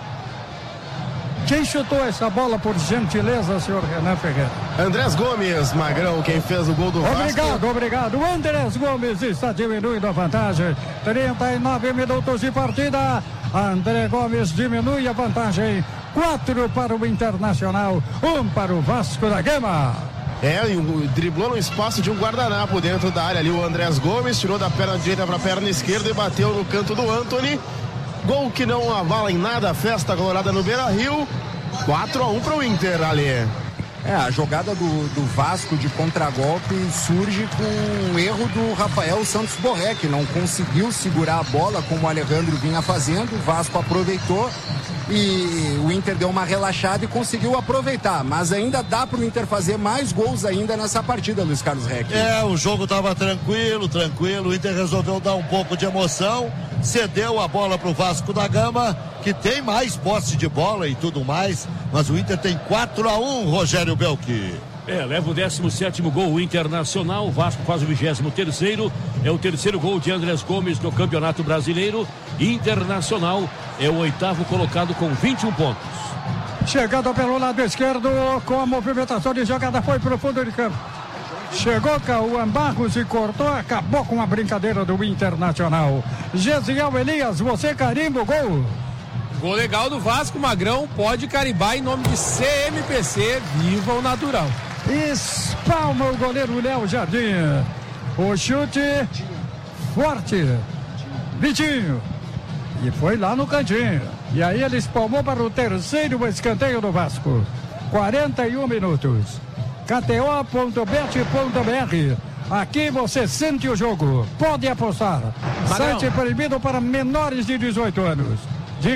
Quem chutou essa bola, por gentileza, senhor Renan Ferreira? Andrés Gomes, Magrão, quem fez o gol do Vasco. Obrigado, obrigado. O Andrés Gomes está diminuindo a vantagem. trinta e nove minutos de partida. André Gomes diminui a vantagem. Quatro para o Internacional, um para o Vasco da Gama. É, driblou no espaço de um guardanapo dentro da área ali. O Andrés Gomes tirou da perna direita para a perna esquerda e bateu no canto do Antony. Gol que não avala em nada a festa colorada no Beira-Rio. quatro a um para o Inter, ali. É, a jogada do, do Vasco de contragolpe surge com um erro do Rafael Santos Borré, que não conseguiu segurar a bola como o Alejandro vinha fazendo. O Vasco aproveitou e o Inter deu uma relaxada e conseguiu aproveitar, mas ainda dá para o Inter fazer mais gols ainda nessa partida, Luiz Carlos Reck. É, o jogo estava tranquilo, tranquilo, o Inter resolveu dar um pouco de emoção, cedeu a bola para o Vasco da Gama, que tem mais posse de bola e tudo mais, mas o Inter tem quatro a um, Rogério Belchi. É, leva o décimo sétimo gol o Internacional, o Vasco faz o vigésimo terceiro, é o terceiro gol de Andrés Gomes no Campeonato Brasileiro. Internacional é o oitavo colocado com vinte e um pontos. Chegando pelo lado esquerdo, com a movimentação de jogada, foi para o fundo de campo. Chegou Cauã Barros e cortou, acabou com a brincadeira do Internacional. Gesiel Elias, você carimba o gol. Gol legal do Vasco, Magrão, pode carimbar em nome de C M P C, viva o natural. Espalma o goleiro Léo Jardim. O chute forte. Vitinho. E foi lá no cantinho. E aí ele espalmou para o terceiro escanteio do Vasco. quarenta e um minutos. K T O ponto bet ponto B R. Aqui você sente o jogo. Pode apostar. Site proibido para menores de dezoito anos. Diga.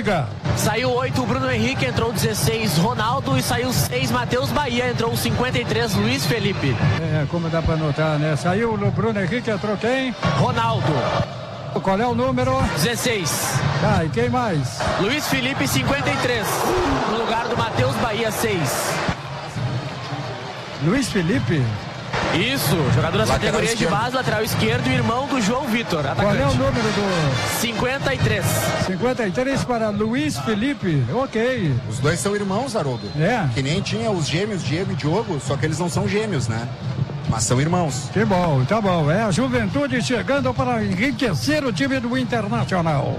Saiu oito o Bruno Henrique, entrou dezesseis Ronaldo e saiu seis Matheus Bahia, entrou cinquenta e três Luiz Felipe. É, como dá pra notar, né? Saiu o Bruno Henrique, entrou quem? Ronaldo. Qual é o número? dezesseis. Tá, e quem mais? Luiz Felipe, cinquenta e três. No lugar do Matheus Bahia, seis. Luiz Felipe? Isso, jogador das categorias de base, lateral esquerdo, irmão do João Vitor, atacante. Qual é o número do... cinquenta e três. cinquenta e três para Luiz Felipe, ok. Os dois são irmãos, Haroldo. É. Que nem tinha os gêmeos Diego e Diogo, só que eles não são gêmeos, né? Mas são irmãos. Que bom, tá bom. É a Juventude chegando para enriquecer o time do Internacional.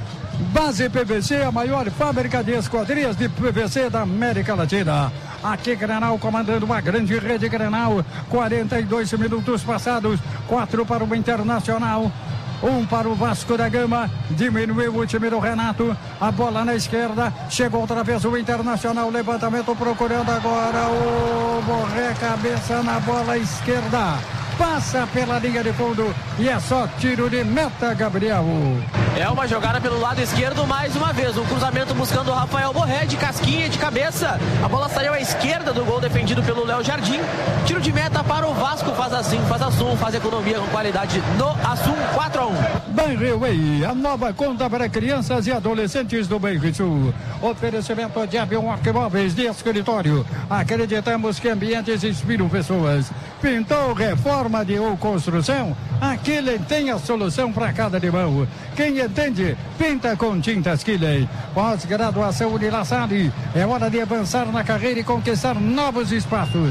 Base P V C, a maior fábrica de esquadrias de P V C da América Latina. Aqui Grenal comandando uma grande rede Grenal. quarenta e dois minutos passados. quatro para o Internacional. Um para o Vasco da Gama. Diminuiu o time do Renato. A bola na esquerda. Chegou outra vez o Internacional. Levantamento procurando agora o Borré. Cabeça na bola esquerda. Passa pela linha de fundo e é só tiro de meta, Gabriel. É uma jogada pelo lado esquerdo mais uma vez. Um cruzamento buscando o Rafael Borré de casquinha de cabeça. A bola saiu à esquerda do gol defendido pelo Léo Jardim. Tiro de meta para o Vasco. Faz assim, faz Assum, faz economia com qualidade no Assum. quatro a um. Banriway, a nova conta para crianças e adolescentes do Banrisul. Oferecimento de Avião Móveis de escritório. Acreditamos que ambientes inspiram pessoas. Pintou, reforma de ou construção? Aquele tem a solução para cada irmão. Quem entende, pinta com tintas Kiley. Pós-graduação Unilassale. É hora de avançar na carreira e conquistar novos espaços.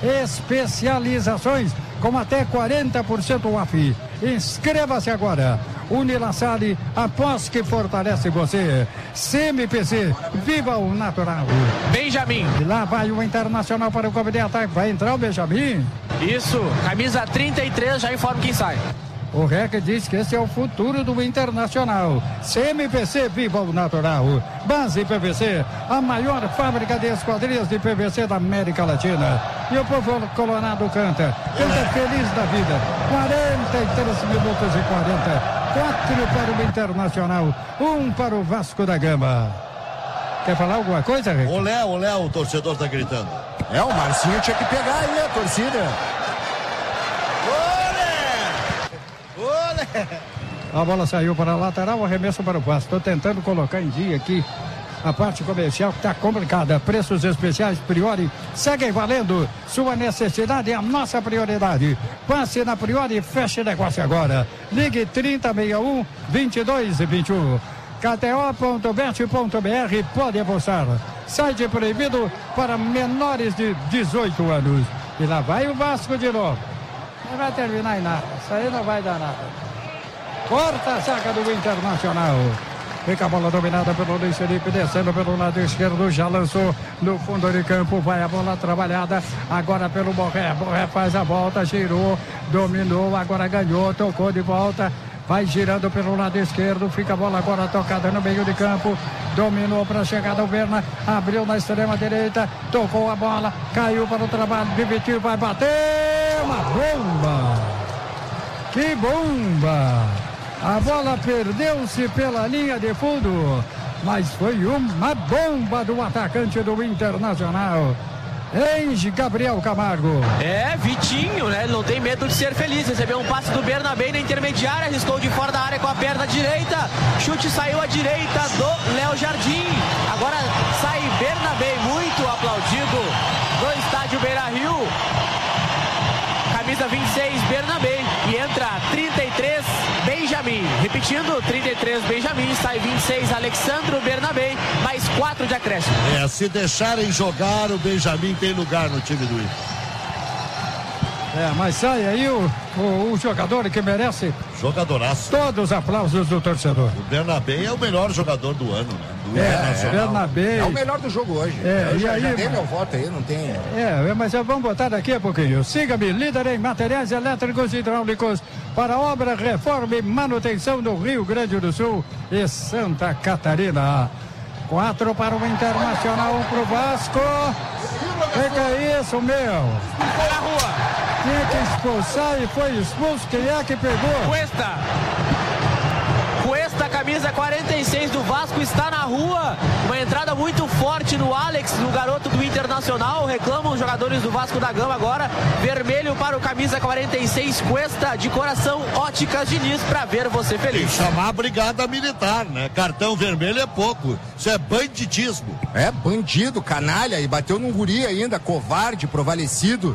Especializações com até quarenta por cento off. Inscreva-se agora. Unilassale, após que fortalece você. C M P C, viva o natural. Benjamin. E lá vai o Internacional para o campo de ataque. Vai entrar o Benjamin? Isso, camisa trinta e três, já informa quem sai. O Rec diz que esse é o futuro do Internacional. C M P C, viva o natural. Base P V C, a maior fábrica de esquadrias de P V C da América Latina. E o povo colorado canta, canta feliz da vida. quarenta e três minutos e quarenta. quatro para o Internacional, um para o Vasco da Gama. Quer falar alguma coisa, Rec? Olé, olé, o torcedor tá gritando. É, o Marcinho tinha que pegar aí a torcida. A bola saiu para a lateral, arremesso para o Vasco. Estou tentando colocar em dia aqui a parte comercial que está complicada. Preços especiais Priori seguem valendo. Sua necessidade é a nossa prioridade. Passe na Priori e feche negócio agora. Ligue trinta, sessenta e um, vinte e dois e vinte e um. K T O ponto bet ponto B R, pode apostar. Site proibido para menores de dezoito anos. E lá vai o Vasco de novo. Não vai terminar em nada. Isso aí não vai dar nada. Corta a saca do Internacional. Fica a bola dominada pelo Luiz Felipe, descendo pelo lado esquerdo, já lançou no fundo de campo, vai a bola trabalhada, agora pelo Borré, Borré faz a volta, girou, dominou, agora ganhou, tocou de volta, vai girando pelo lado esquerdo, fica a bola agora tocada no meio de campo, dominou para a chegada o Berna, abriu na extrema direita, tocou a bola, caiu para o trabalho, dividiu, vai bater, uma bomba, que bomba! A bola perdeu-se pela linha de fundo, mas foi uma bomba do atacante do Internacional. Enge Gabriel Camargo. É, Vitinho, né? Ele não tem medo de ser feliz. Recebeu um passe do Bernabé na intermediária, arriscou de fora da área com a perna direita. Chute saiu à direita do Léo Jardim. Agora sai Bernabé, muito aplaudido no estádio Beira-Rio. Camisa vinte e seis, Bernabé. E entra trinta e três, Benjamin. Repetindo, trinta e três, Benjamin. Sai vinte e seis, Alexandro Bernabé. Mais quatro de acréscimo. É, se deixarem jogar, o Benjamin tem lugar no time do Inter. É, mas sai aí o, o, o jogador que merece jogadoraço. Todos os aplausos do torcedor. O Bernabé é o melhor jogador do ano, né? Do é, Bernabé. É o melhor do jogo hoje. É, eu e já, aí, já dei meu voto aí, não tem. É, mas vamos botar daqui a pouquinho. Siga-me, líder em materiais elétricos e hidráulicos para obra, reforma e manutenção no Rio Grande do Sul e Santa Catarina. Quatro para o Internacional, um para o Vasco. Que que é isso, meu? Na rua. Tinha que expulsar e foi expulso. Quem é que pegou? Cuesta. Cuesta Cuesta, camisa quarenta e seis do Vasco, está na rua. Uma entrada muito forte no Alex, no garoto do Internacional. Reclamam os jogadores do Vasco da Gama agora. Vermelho para o camisa quarenta e seis, Cuesta, de coração, Óticas Diniz, para ver você feliz. Tem que chamar a brigada militar, né? Cartão vermelho é pouco. Isso é banditismo. É, bandido, canalha, e bateu num guri ainda, covarde, provalecido.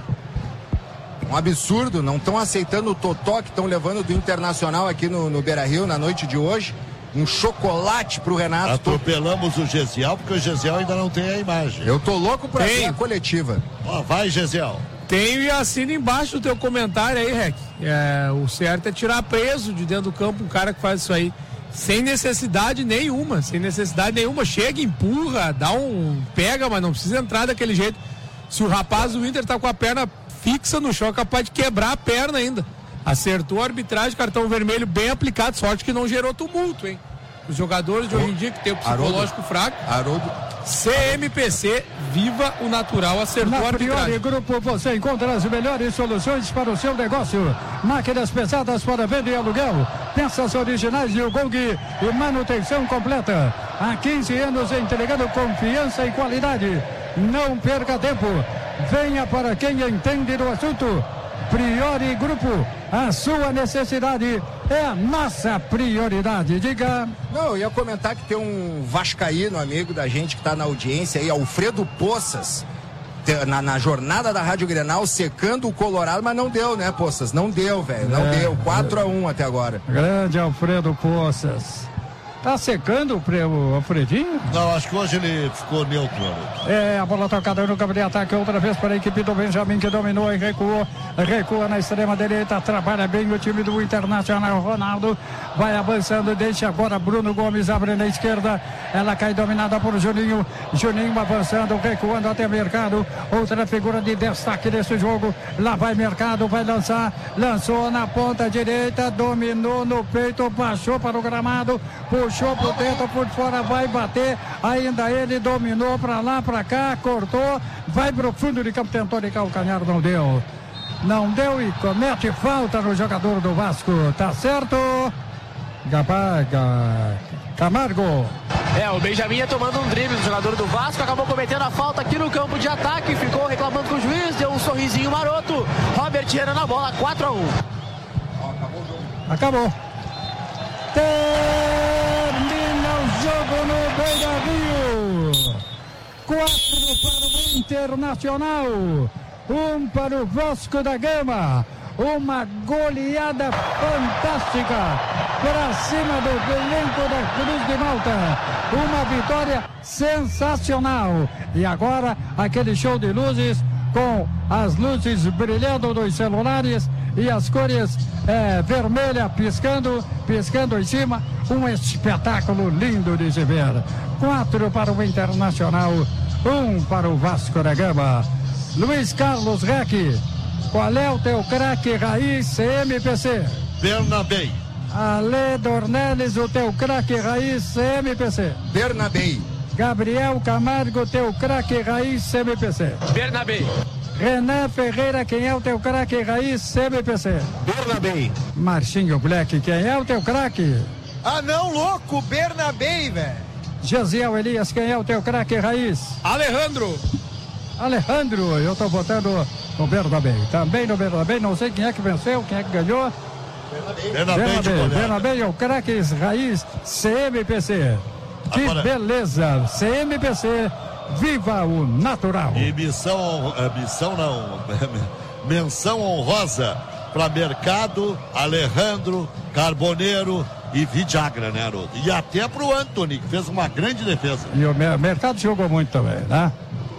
Um absurdo, não estão aceitando o totó que estão levando do Internacional aqui no, no Beira-Rio na noite de hoje. Um chocolate pro Renato. Atropelamos o Gesiel, porque o Gesiel ainda não tem a imagem. Eu tô louco pra ver a coletiva. Ó, vai, Gesiel. Tenho e assina embaixo do teu comentário aí, Rec. É, o certo é tirar preso de dentro do campo um cara que faz isso aí. Sem necessidade nenhuma, sem necessidade nenhuma. Chega, empurra, dá um... pega, mas não precisa entrar daquele jeito. Se o rapaz do Inter tá com a perna fixa no chão, é capaz de quebrar a perna ainda. Acertou a arbitragem, cartão vermelho bem aplicado, sorte que não gerou tumulto, hein? Os jogadores de hoje em dia que tem o psicológico Haroldo. fraco. Haroldo. C M P C, viva o natural, acertou Na a arbitragem. Priori Grupo você encontra as melhores soluções para o seu negócio. Máquinas pesadas para venda e aluguel, peças originais de Gong e manutenção completa. Há quinze anos entregando confiança e qualidade. Não perca tempo. Venha para quem entende do assunto. Priori Grupo, a sua necessidade é a nossa prioridade. Diga. Não, eu ia comentar que tem um vascaíno amigo da gente que está na audiência aí, Alfredo Poças, na, na jornada da Rádio Grenal, secando o Colorado, mas não deu, né, Poças? Não deu, velho, não É, deu. quatro a um até agora. Grande Alfredo Poças. Tá secando o Alfredinho? Não, acho que hoje ele ficou neutro. É, a bola tocada no campo de ataque outra vez para a equipe do Benjamin, que dominou e recuou. Recua na extrema direita, trabalha bem o time do Internacional. Ronaldo vai avançando, deixa agora Bruno Gomes, abre na esquerda. Ela cai dominada por Juninho. Juninho avançando, recuando até Mercado. Outra figura de destaque desse jogo. Lá vai Mercado, vai lançar. Lançou na ponta direita, dominou no peito, baixou para o gramado. Puxou por dentro, por fora, vai bater. Ainda ele dominou para lá, para cá, cortou. Vai pro fundo de campo, tentou de calcanhar, não deu. Não deu e comete falta no jogador do Vasco. Tá certo? Gabaga. Camargo. É, o Benjamin ia tomando um drible do jogador do Vasco, acabou cometendo a falta aqui no campo de ataque, ficou reclamando com o juiz, deu um sorrisinho maroto. Robert Renan na bola, quatro a um. Acabou. Termina o jogo no Beira-Rio. Quatro para o Internacional, um para o Vasco da Gama. Uma goleada fantástica para cima do elenco da Cruz de Malta. Uma vitória sensacional. E agora aquele show de luzes com as luzes brilhando nos celulares e as cores é, vermelha piscando, piscando em cima. Um espetáculo lindo de se ver. Quatro para o Internacional, um para o Vasco da Gama. Luiz Carlos Reck, qual é o teu craque raiz C M P C? Bernabei. Ale Dornelles, o teu craque raiz C M P C? Bernabei. Gabriel Camargo, teu craque raiz C M P C? Bernabei. Renan Ferreira, quem é o teu craque raiz C M P C? Bernabei. Marcinho Black, quem é o teu craque? Ah, não, louco, Bernabei, velho. Josiel Elias, quem é o teu craque raiz? Alejandro. Alejandro, eu tô votando no Bernabei. Também no Bernabei, não sei quem é que venceu, quem é que ganhou. Bernabei, Bernabei, Bernabei é o craque raiz C M P C. Que Agora... beleza, C M P C, viva o natural. E missão, missão não, menção honrosa para Mercado, Alejandro, Carboneiro e Vidagra, né, Haroldo? E até para o Antony, que fez uma grande defesa. E o Mercado jogou muito também, né?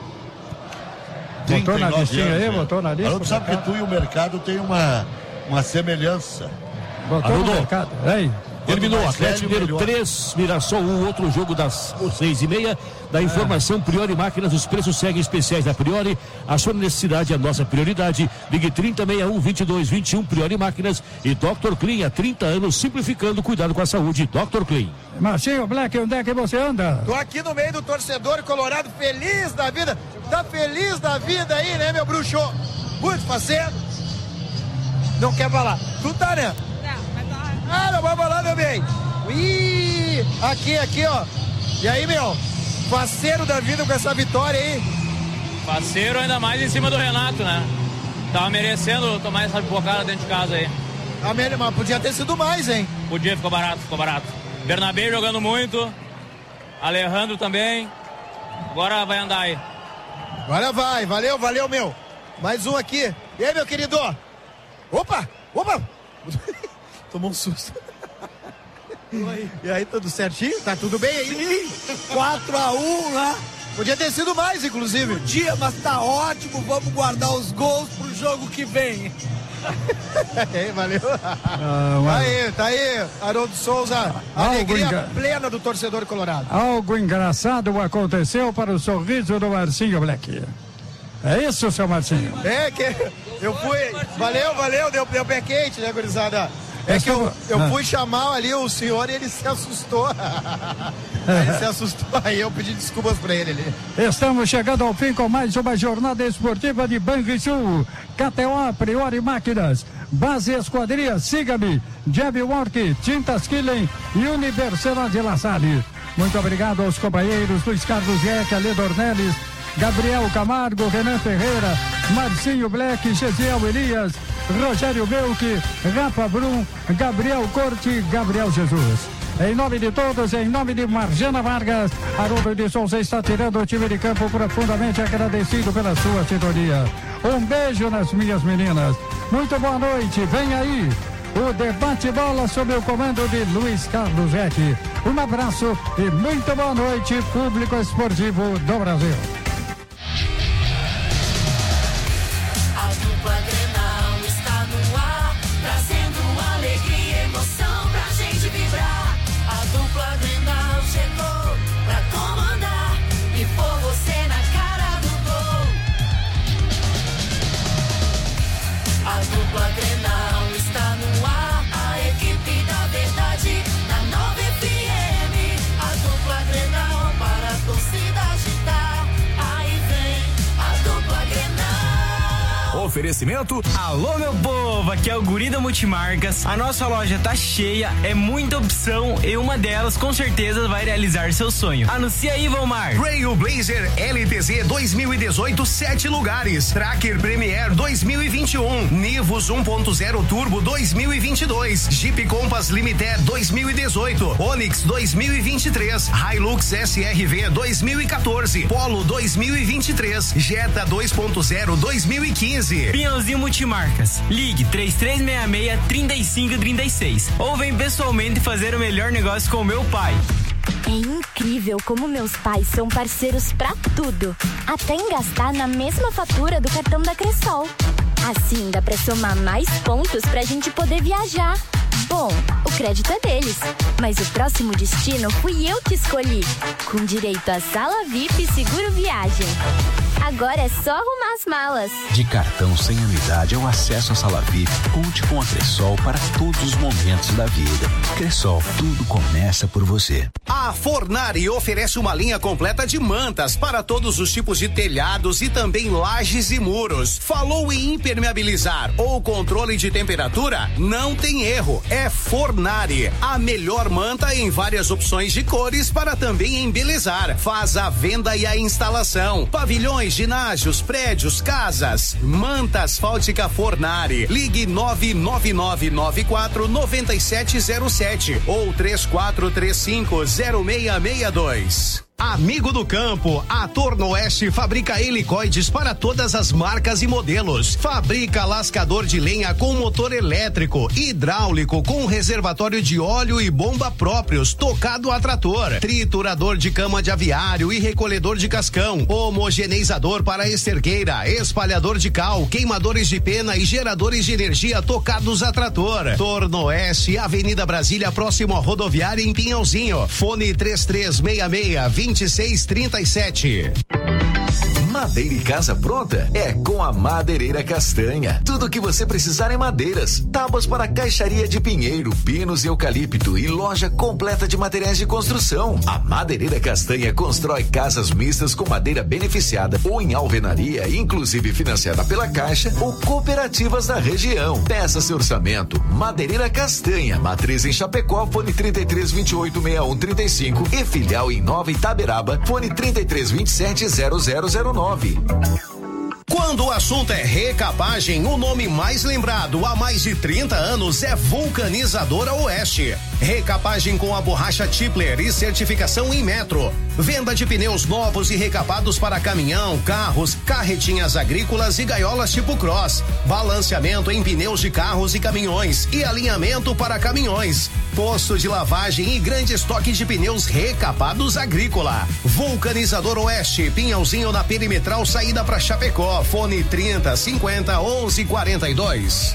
Botou na listinha anos, aí, né? botou na lista. Haroldo sabe que tu e o Mercado tem uma, uma semelhança. Botou Haroldo. no Mercado, ei. Terminou, mais Atlético velho, Mineiro três, Mirassol um, outro jogo das seis e meia. Da informação Priori Máquinas, os preços seguem especiais da Priori. A sua necessidade é a nossa prioridade. Ligue trinta, sessenta e um, vinte e dois, vinte e um, Priori Máquinas. E doutor Clean, há trinta anos, simplificando cuidado com a saúde. doutor Clean. Marcinho Black, onde é que você anda? Tô aqui no meio do torcedor colorado, feliz da vida. Tá feliz da vida aí, né, meu bruxo? Muito faceiro. Não quer falar. Tu tá, né? Não, mas ó, Ah, não vai falar, meu bem. Ih, aqui, aqui, ó. E aí, meu? Faceiro da vida com essa vitória aí. Faceiro ainda mais em cima do Renato, né? Tava merecendo tomar essa pipocada dentro de casa aí. A mas podia ter sido mais, hein? Podia, ficou barato, ficou barato. Bernabé jogando muito. Alejandro também. Agora vai andar aí. Agora vai, valeu, valeu, meu. Mais um aqui. E aí, meu querido? Opa, opa. Tomou um susto. E aí, tudo certinho? Tá tudo bem aí? Sim, quatro a um lá. Podia ter sido mais, inclusive. Podia, mas tá ótimo. Vamos guardar os gols pro jogo que vem. Aí, valeu. Ah, tá aí, tá aí, Haroldo Souza. Alegria enga... plena do torcedor colorado. Algo engraçado aconteceu para o sorriso do Marcinho Black. É isso, seu Marcinho? É, que eu fui. Valeu, valeu, deu, deu pé quente, né, gurizada? É, é que eu, eu ah. fui chamar ali o senhor e ele se assustou. Ele se assustou, aí eu pedi desculpas pra ele ali. Estamos chegando ao fim com mais uma jornada esportiva de Banrisul. K T O, Priori Máquinas, Base Esquadria, Siga-me, Jabwork, Tintas Killen e Universidade La Salle. Muito obrigado aos companheiros Luiz Carlos Jeck, Ale Dornelles, Gabriel Camargo, Renan Ferreira, Marcinho Black, Gesiel Elias, Rogério Belk, Rafa Brum, Gabriel Corte, Gabriel Jesus. Em nome de todos, em nome de Marjana Vargas, Haroldo de Souza está tirando o time de campo, profundamente agradecido pela sua sintonia. Um beijo nas minhas meninas. Muito boa noite, vem aí o debate bola sob o comando de Luiz Carlos Jeck. Um abraço e muito boa noite, público esportivo do Brasil. Oferecimento. Alô, meu povo, aqui é o Guri da Multimarcas. A nossa loja tá cheia, é muita opção e uma delas com certeza vai realizar seu sonho. Anuncia aí, Valmar. Trailblazer L T Z dois mil e dezoito, sete lugares. Tracker Premier dois mil e vinte e um. Nivus um ponto zero Turbo dois mil e vinte e dois. Jeep Compass Limited dois mil e dezoito. Onix dois mil e vinte e três. Hilux S R V dois mil e quatorze. Polo dois mil e vinte e três. Jetta dois ponto zero dois mil e quinze. Pinhãozinho Multimarcas. Ligue três três seis seis, três cinco três seis ou vem pessoalmente fazer o melhor negócio com o meu pai. É incrível como meus pais são parceiros pra tudo, até em gastar na mesma fatura do cartão da Cressol. Assim dá pra somar mais pontos pra gente poder viajar. Bom, o crédito é deles, mas o próximo destino fui eu que escolhi, com direito a sala V I P e seguro viagem. Agora é só arrumar as malas. De cartão sem anuidade ao acesso à sala V I P, conte com a Cressol para todos os momentos da vida. Cressol, tudo começa por você. A Fornari oferece uma linha completa de mantas para todos os tipos de telhados e também lajes e muros. Falou em impermeabilizar ou controle de temperatura? Não tem erro. É Fornari, a melhor manta em várias opções de cores para também embelezar. Faz a venda e a instalação. Pavilhões, ginásios, prédios, casas. Manta asfáltica Fornari. Ligue nove nove nove nove quatro nove sete zero sete ou três quatro três cinco zero seis seis dois. Amigo do campo, a Tornoeste fabrica helicoides para todas as marcas e modelos. Fabrica lascador de lenha com motor elétrico, hidráulico com reservatório de óleo e bomba próprios, tocado a trator, triturador de cama de aviário e recolhedor de cascão, homogeneizador para esterqueira, espalhador de cal, queimadores de pena e geradores de energia tocados a trator. Tornoeste, Avenida Brasília, próximo à rodoviária em Pinhalzinho. Fone três três seis seis, vinte e seis trinta e sete. Madeira e casa pronta? É com a Madeireira Castanha. Tudo o que você precisar em madeiras. Tábuas para caixaria de pinheiro, pinos e eucalipto e loja completa de materiais de construção. A Madeireira Castanha constrói casas mistas com madeira beneficiada ou em alvenaria, inclusive financiada pela Caixa ou cooperativas da região. Peça seu orçamento. Madeireira Castanha, matriz em Chapecó, fone trinta e três, vinte e oito, sessenta e um, trinta e cinco e filial em Nova Itaberaba, fone trinta e três, vinte e sete, zero zero zero nove. Quando o assunto é recapagem, o nome mais lembrado há mais de trinta anos é Vulcanizadora Oeste. Recapagem com a borracha Tipler e certificação em metro. Venda de pneus novos e recapados para caminhão, carros, carretinhas agrícolas e gaiolas tipo cross. Balanceamento em pneus de carros e caminhões e alinhamento para caminhões. Posto de lavagem e grande estoque de pneus recapados agrícola. Vulcanizador Oeste, Pinhalzinho na Perimetral, saída para Chapecó. Fone trinta, cinquenta, onze, quarenta e dois.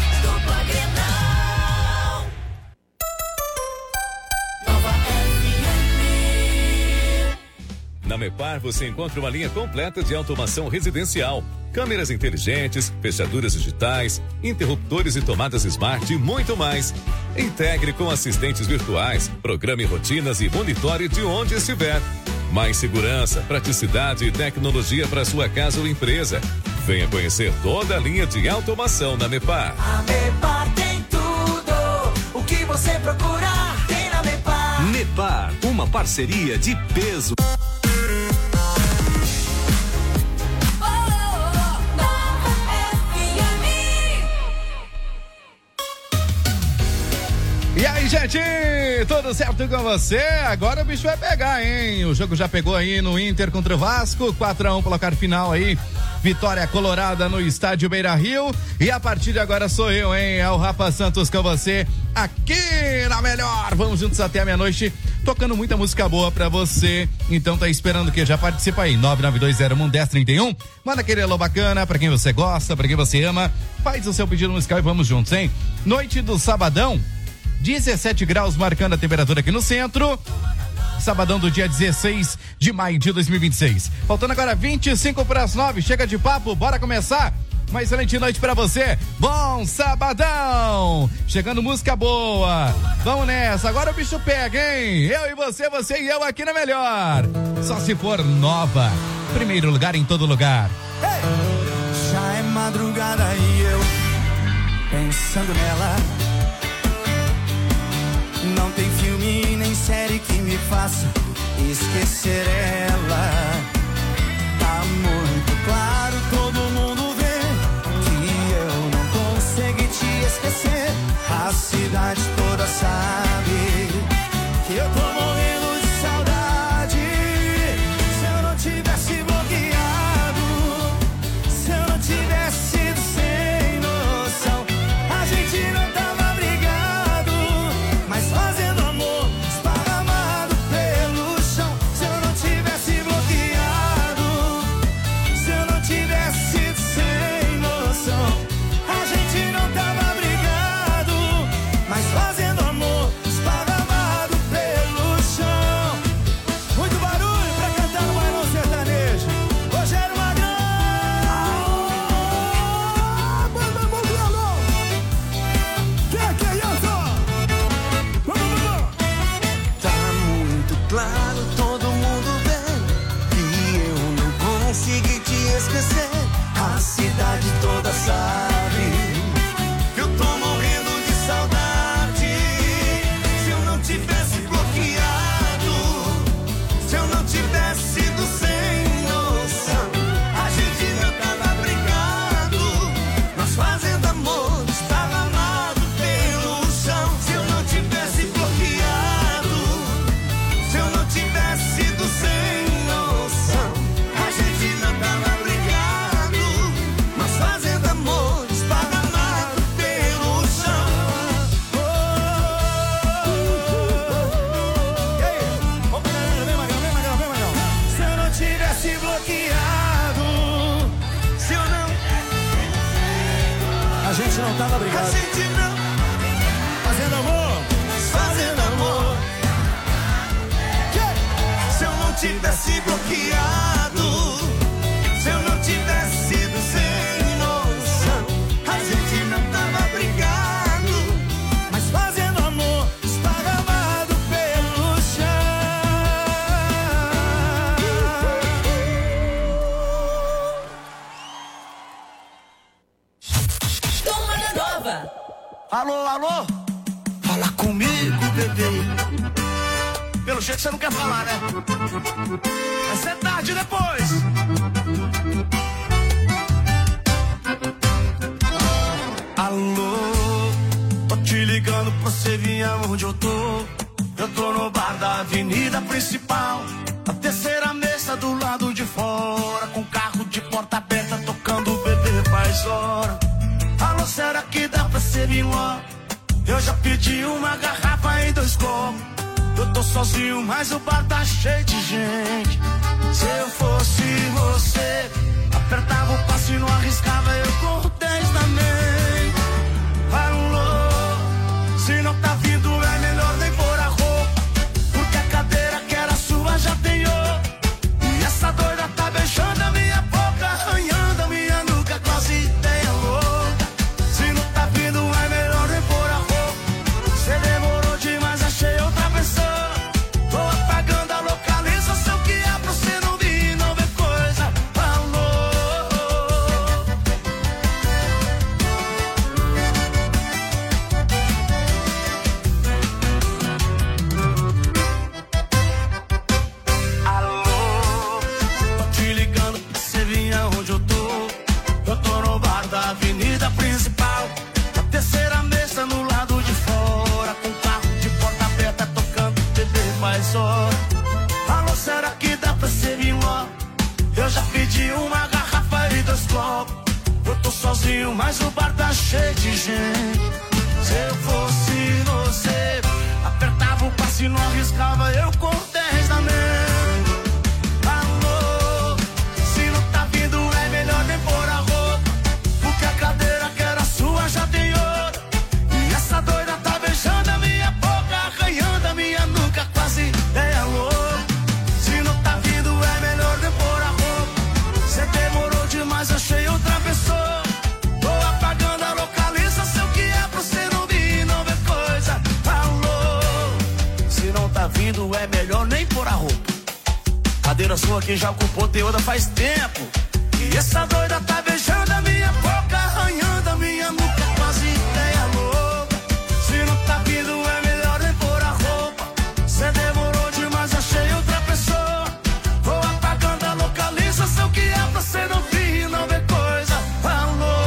Na Mepar você encontra uma linha completa de automação residencial, câmeras inteligentes, fechaduras digitais, interruptores e tomadas smart e muito mais. Integre com assistentes virtuais, programe rotinas e monitore de onde estiver. Mais segurança, praticidade e tecnologia para sua casa ou empresa. Venha conhecer toda a linha de automação na Mepar. A Mepar tem tudo o que você procura, tem na Mepar. Mepar, uma parceria de peso. E aí, gente, tudo certo com você? Agora o bicho vai pegar, hein? O jogo já pegou aí no Inter contra o Vasco, quatro a um placar final aí, vitória colorada no estádio Beira-Rio, e a partir de agora sou eu, hein? É o Rafa Santos com você, aqui na Melhor, vamos juntos até a meia-noite, tocando muita música boa pra você, então tá esperando o quê? Já participa aí, nove nove dois zero um, um zero três um, manda aquele alô bacana pra quem você gosta, pra quem você ama, faz o seu pedido musical e vamos juntos, hein? Noite do sabadão, dezessete graus marcando a temperatura aqui no centro. Sabadão do dia dezesseis de maio de dois mil e vinte e seis. Faltando agora vinte e cinco para as nove. Chega de papo, bora começar. Uma excelente noite pra você. Bom sabadão. Chegando música boa. Vamos nessa. Agora o bicho pega, hein? Eu e você, você e eu aqui na Melhor. Só se for nova. Primeiro lugar em todo lugar. Hey! Já é madrugada e eu pensando nela. Não tem filme nem série que me faça esquecer ela. Tá muito claro, todo mundo vê que eu não consegui te esquecer. A cidade toda sabe que eu tô morrendo de saudade. Se eu não tivesse bloqueado, se eu não tivesse sido sem noção, a gente não tava brigado, mas fazendo amor esparramado pelo chão. Se eu não tivesse bloqueado, se eu não tivesse sido sem noção, a gente não tava brigado, mas fazendo amor esparramado pelo chão. Muito barulho pra cantar no bailão sertanejo. Rogério Magrão, banda Mundialão. Que que é isso? Tá muito claro, todo mundo vê que eu não consegui te esquecer. A cidade toda sabe que eu tô morrendo de saudade. Se eu não tivesse bloqueado, se eu não tivesse sido sem noção, a gente não tava brigado, nós fazendo amor esparramado pelo chão. Se eu não tivesse bloqueado, se eu não tivesse sido sem noção, a gente não tava brigado, nós fazendo amor esparramado pelo chão. Se eu não tivesse bloqueado, se eu não, a gente não tava brigado, a gente não, fazendo amor, fazendo amor. Se eu não tivesse bloqueado, Alô, alô? Fala comigo, bebê. Pelo jeito você não quer falar, né? Vai ser tarde depois. Alô, tô te ligando pra você vir onde eu tô. Eu tô no bar da avenida principal, a terceira mesa do lado de fora, com carro de porta aberta tocando o bebê faz hora. Alô, será que dá pra você vir lá? Eu já pedi uma garrafa em dois copos. Eu tô sozinho, mas o bar tá cheio de gente. Se eu fosse você, apertava o passo e não arriscava, eu corro dez também. Alô, se não tá vindo é melhor nem pôr a roupa, porque a cadeira que era sua já tem outro. E essa doida tá beijando a minha boca, arranhando a minha nuca, quase ideia louca. Se não tá vindo é melhor nem pôr a roupa. Cê demorou demais, achei outra pessoa. Tô apagando a localiza, sei o que é pra você não vir e não ver coisa. Alô. Alô, tô te ligando pra você vir aonde eu tô. Eu tô no bar da avenida principal, a terceira mesa no lado de fora, com carro de porta aberta tocando bebê faz hora. Alô, será que dá pra você vir lá? Eu já pedi uma garrafa e dois copos. Eu tô sozinho, mas o bar tá cheio de gente. Se eu fosse você, apertava o passo e não arriscava, eu corro dez da mente. Alô, se não tá vindo é melhor nem pôr a roupa, porque a cadeira que era sua já tem outra. E essa doida tá beijando a minha boca, arranhando a minha nuca, quase ideia louca. Se não tá vindo é melhor nem pôr a roupa. Cê demorou demais, achei outra pessoa. Tô apagando a localiza, sei o que é pra você não vir e não ver coisa. Alô, se não tá vindo é melhor nem pôr a roupa. Cadeira sua que já ocupou teu outra faz tempo. E essa doida tá beijando a minha boca, arranhando a minha nuca, quase ideia louca. Se não tá vindo é melhor nem pôr a roupa. Cê demorou demais, achei outra pessoa. Vou apagando a localiza, sei o que é pra cê não vir e não ver coisa. Alô,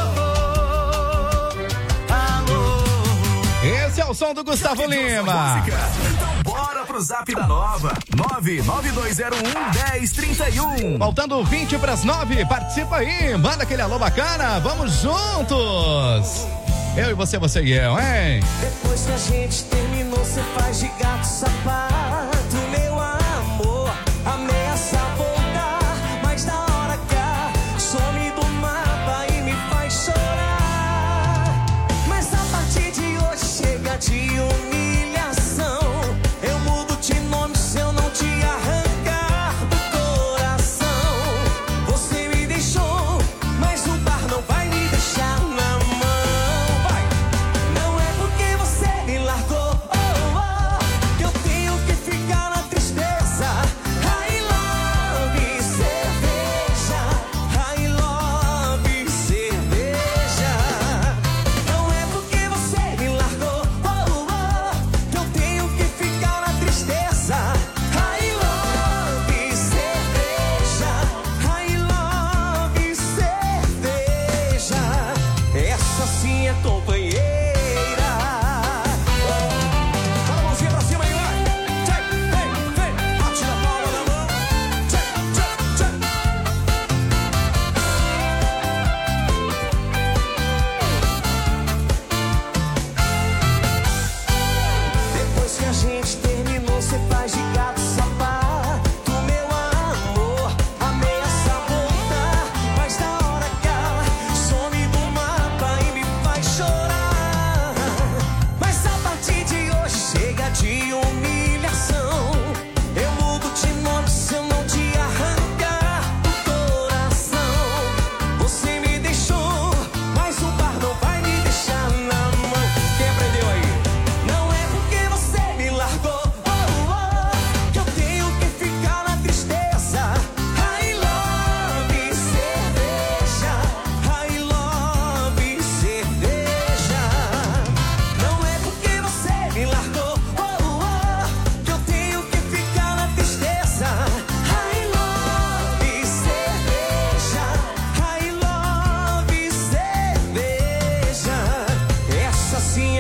alô. Esse é o som do Gustavo Lima. Então bora pro zap da nova. nove nove dois zero um, dez trinta e um. Faltando vinte pras nove, participa aí, manda aquele alô bacana, vamos juntos. Eu e você, você e eu, hein? Depois que a gente terminou, cê faz de gato sapato, meu amor. Ameaça voltar, mas na hora cá some do mapa e me faz chorar. Mas a partir de hoje chega de humilhação. Eu mudo de nome se eu não te arrancar do coração. Você me deixou, mas o bar não vai me deixar na mão. Vai. Não é porque você me largou, oh, oh, que eu tenho que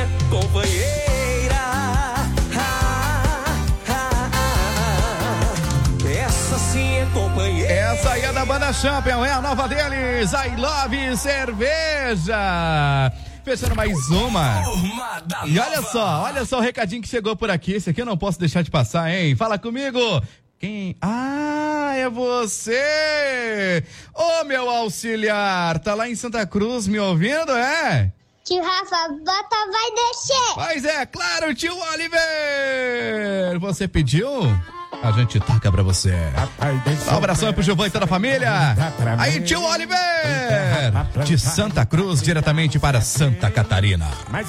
companheira. Ah, ah, ah, essa sim é companheira. Essa aí é da banda Champion, é a nova deles, I Love Cerveja. Fechando mais uma. E olha só, olha só o recadinho que chegou por aqui. Esse aqui eu não posso deixar de passar, hein? Fala comigo. Quem? Ah, é você! Ô, meu auxiliar, tá lá em Santa Cruz me ouvindo, é? Tio Rafa, bota vai descer. Mas é, claro, tio Oliver! Você pediu? A gente toca pra você. Um abração pro Giovanni e toda a família. Aí, tio Oliver! De Santa Cruz, diretamente para Santa Catarina.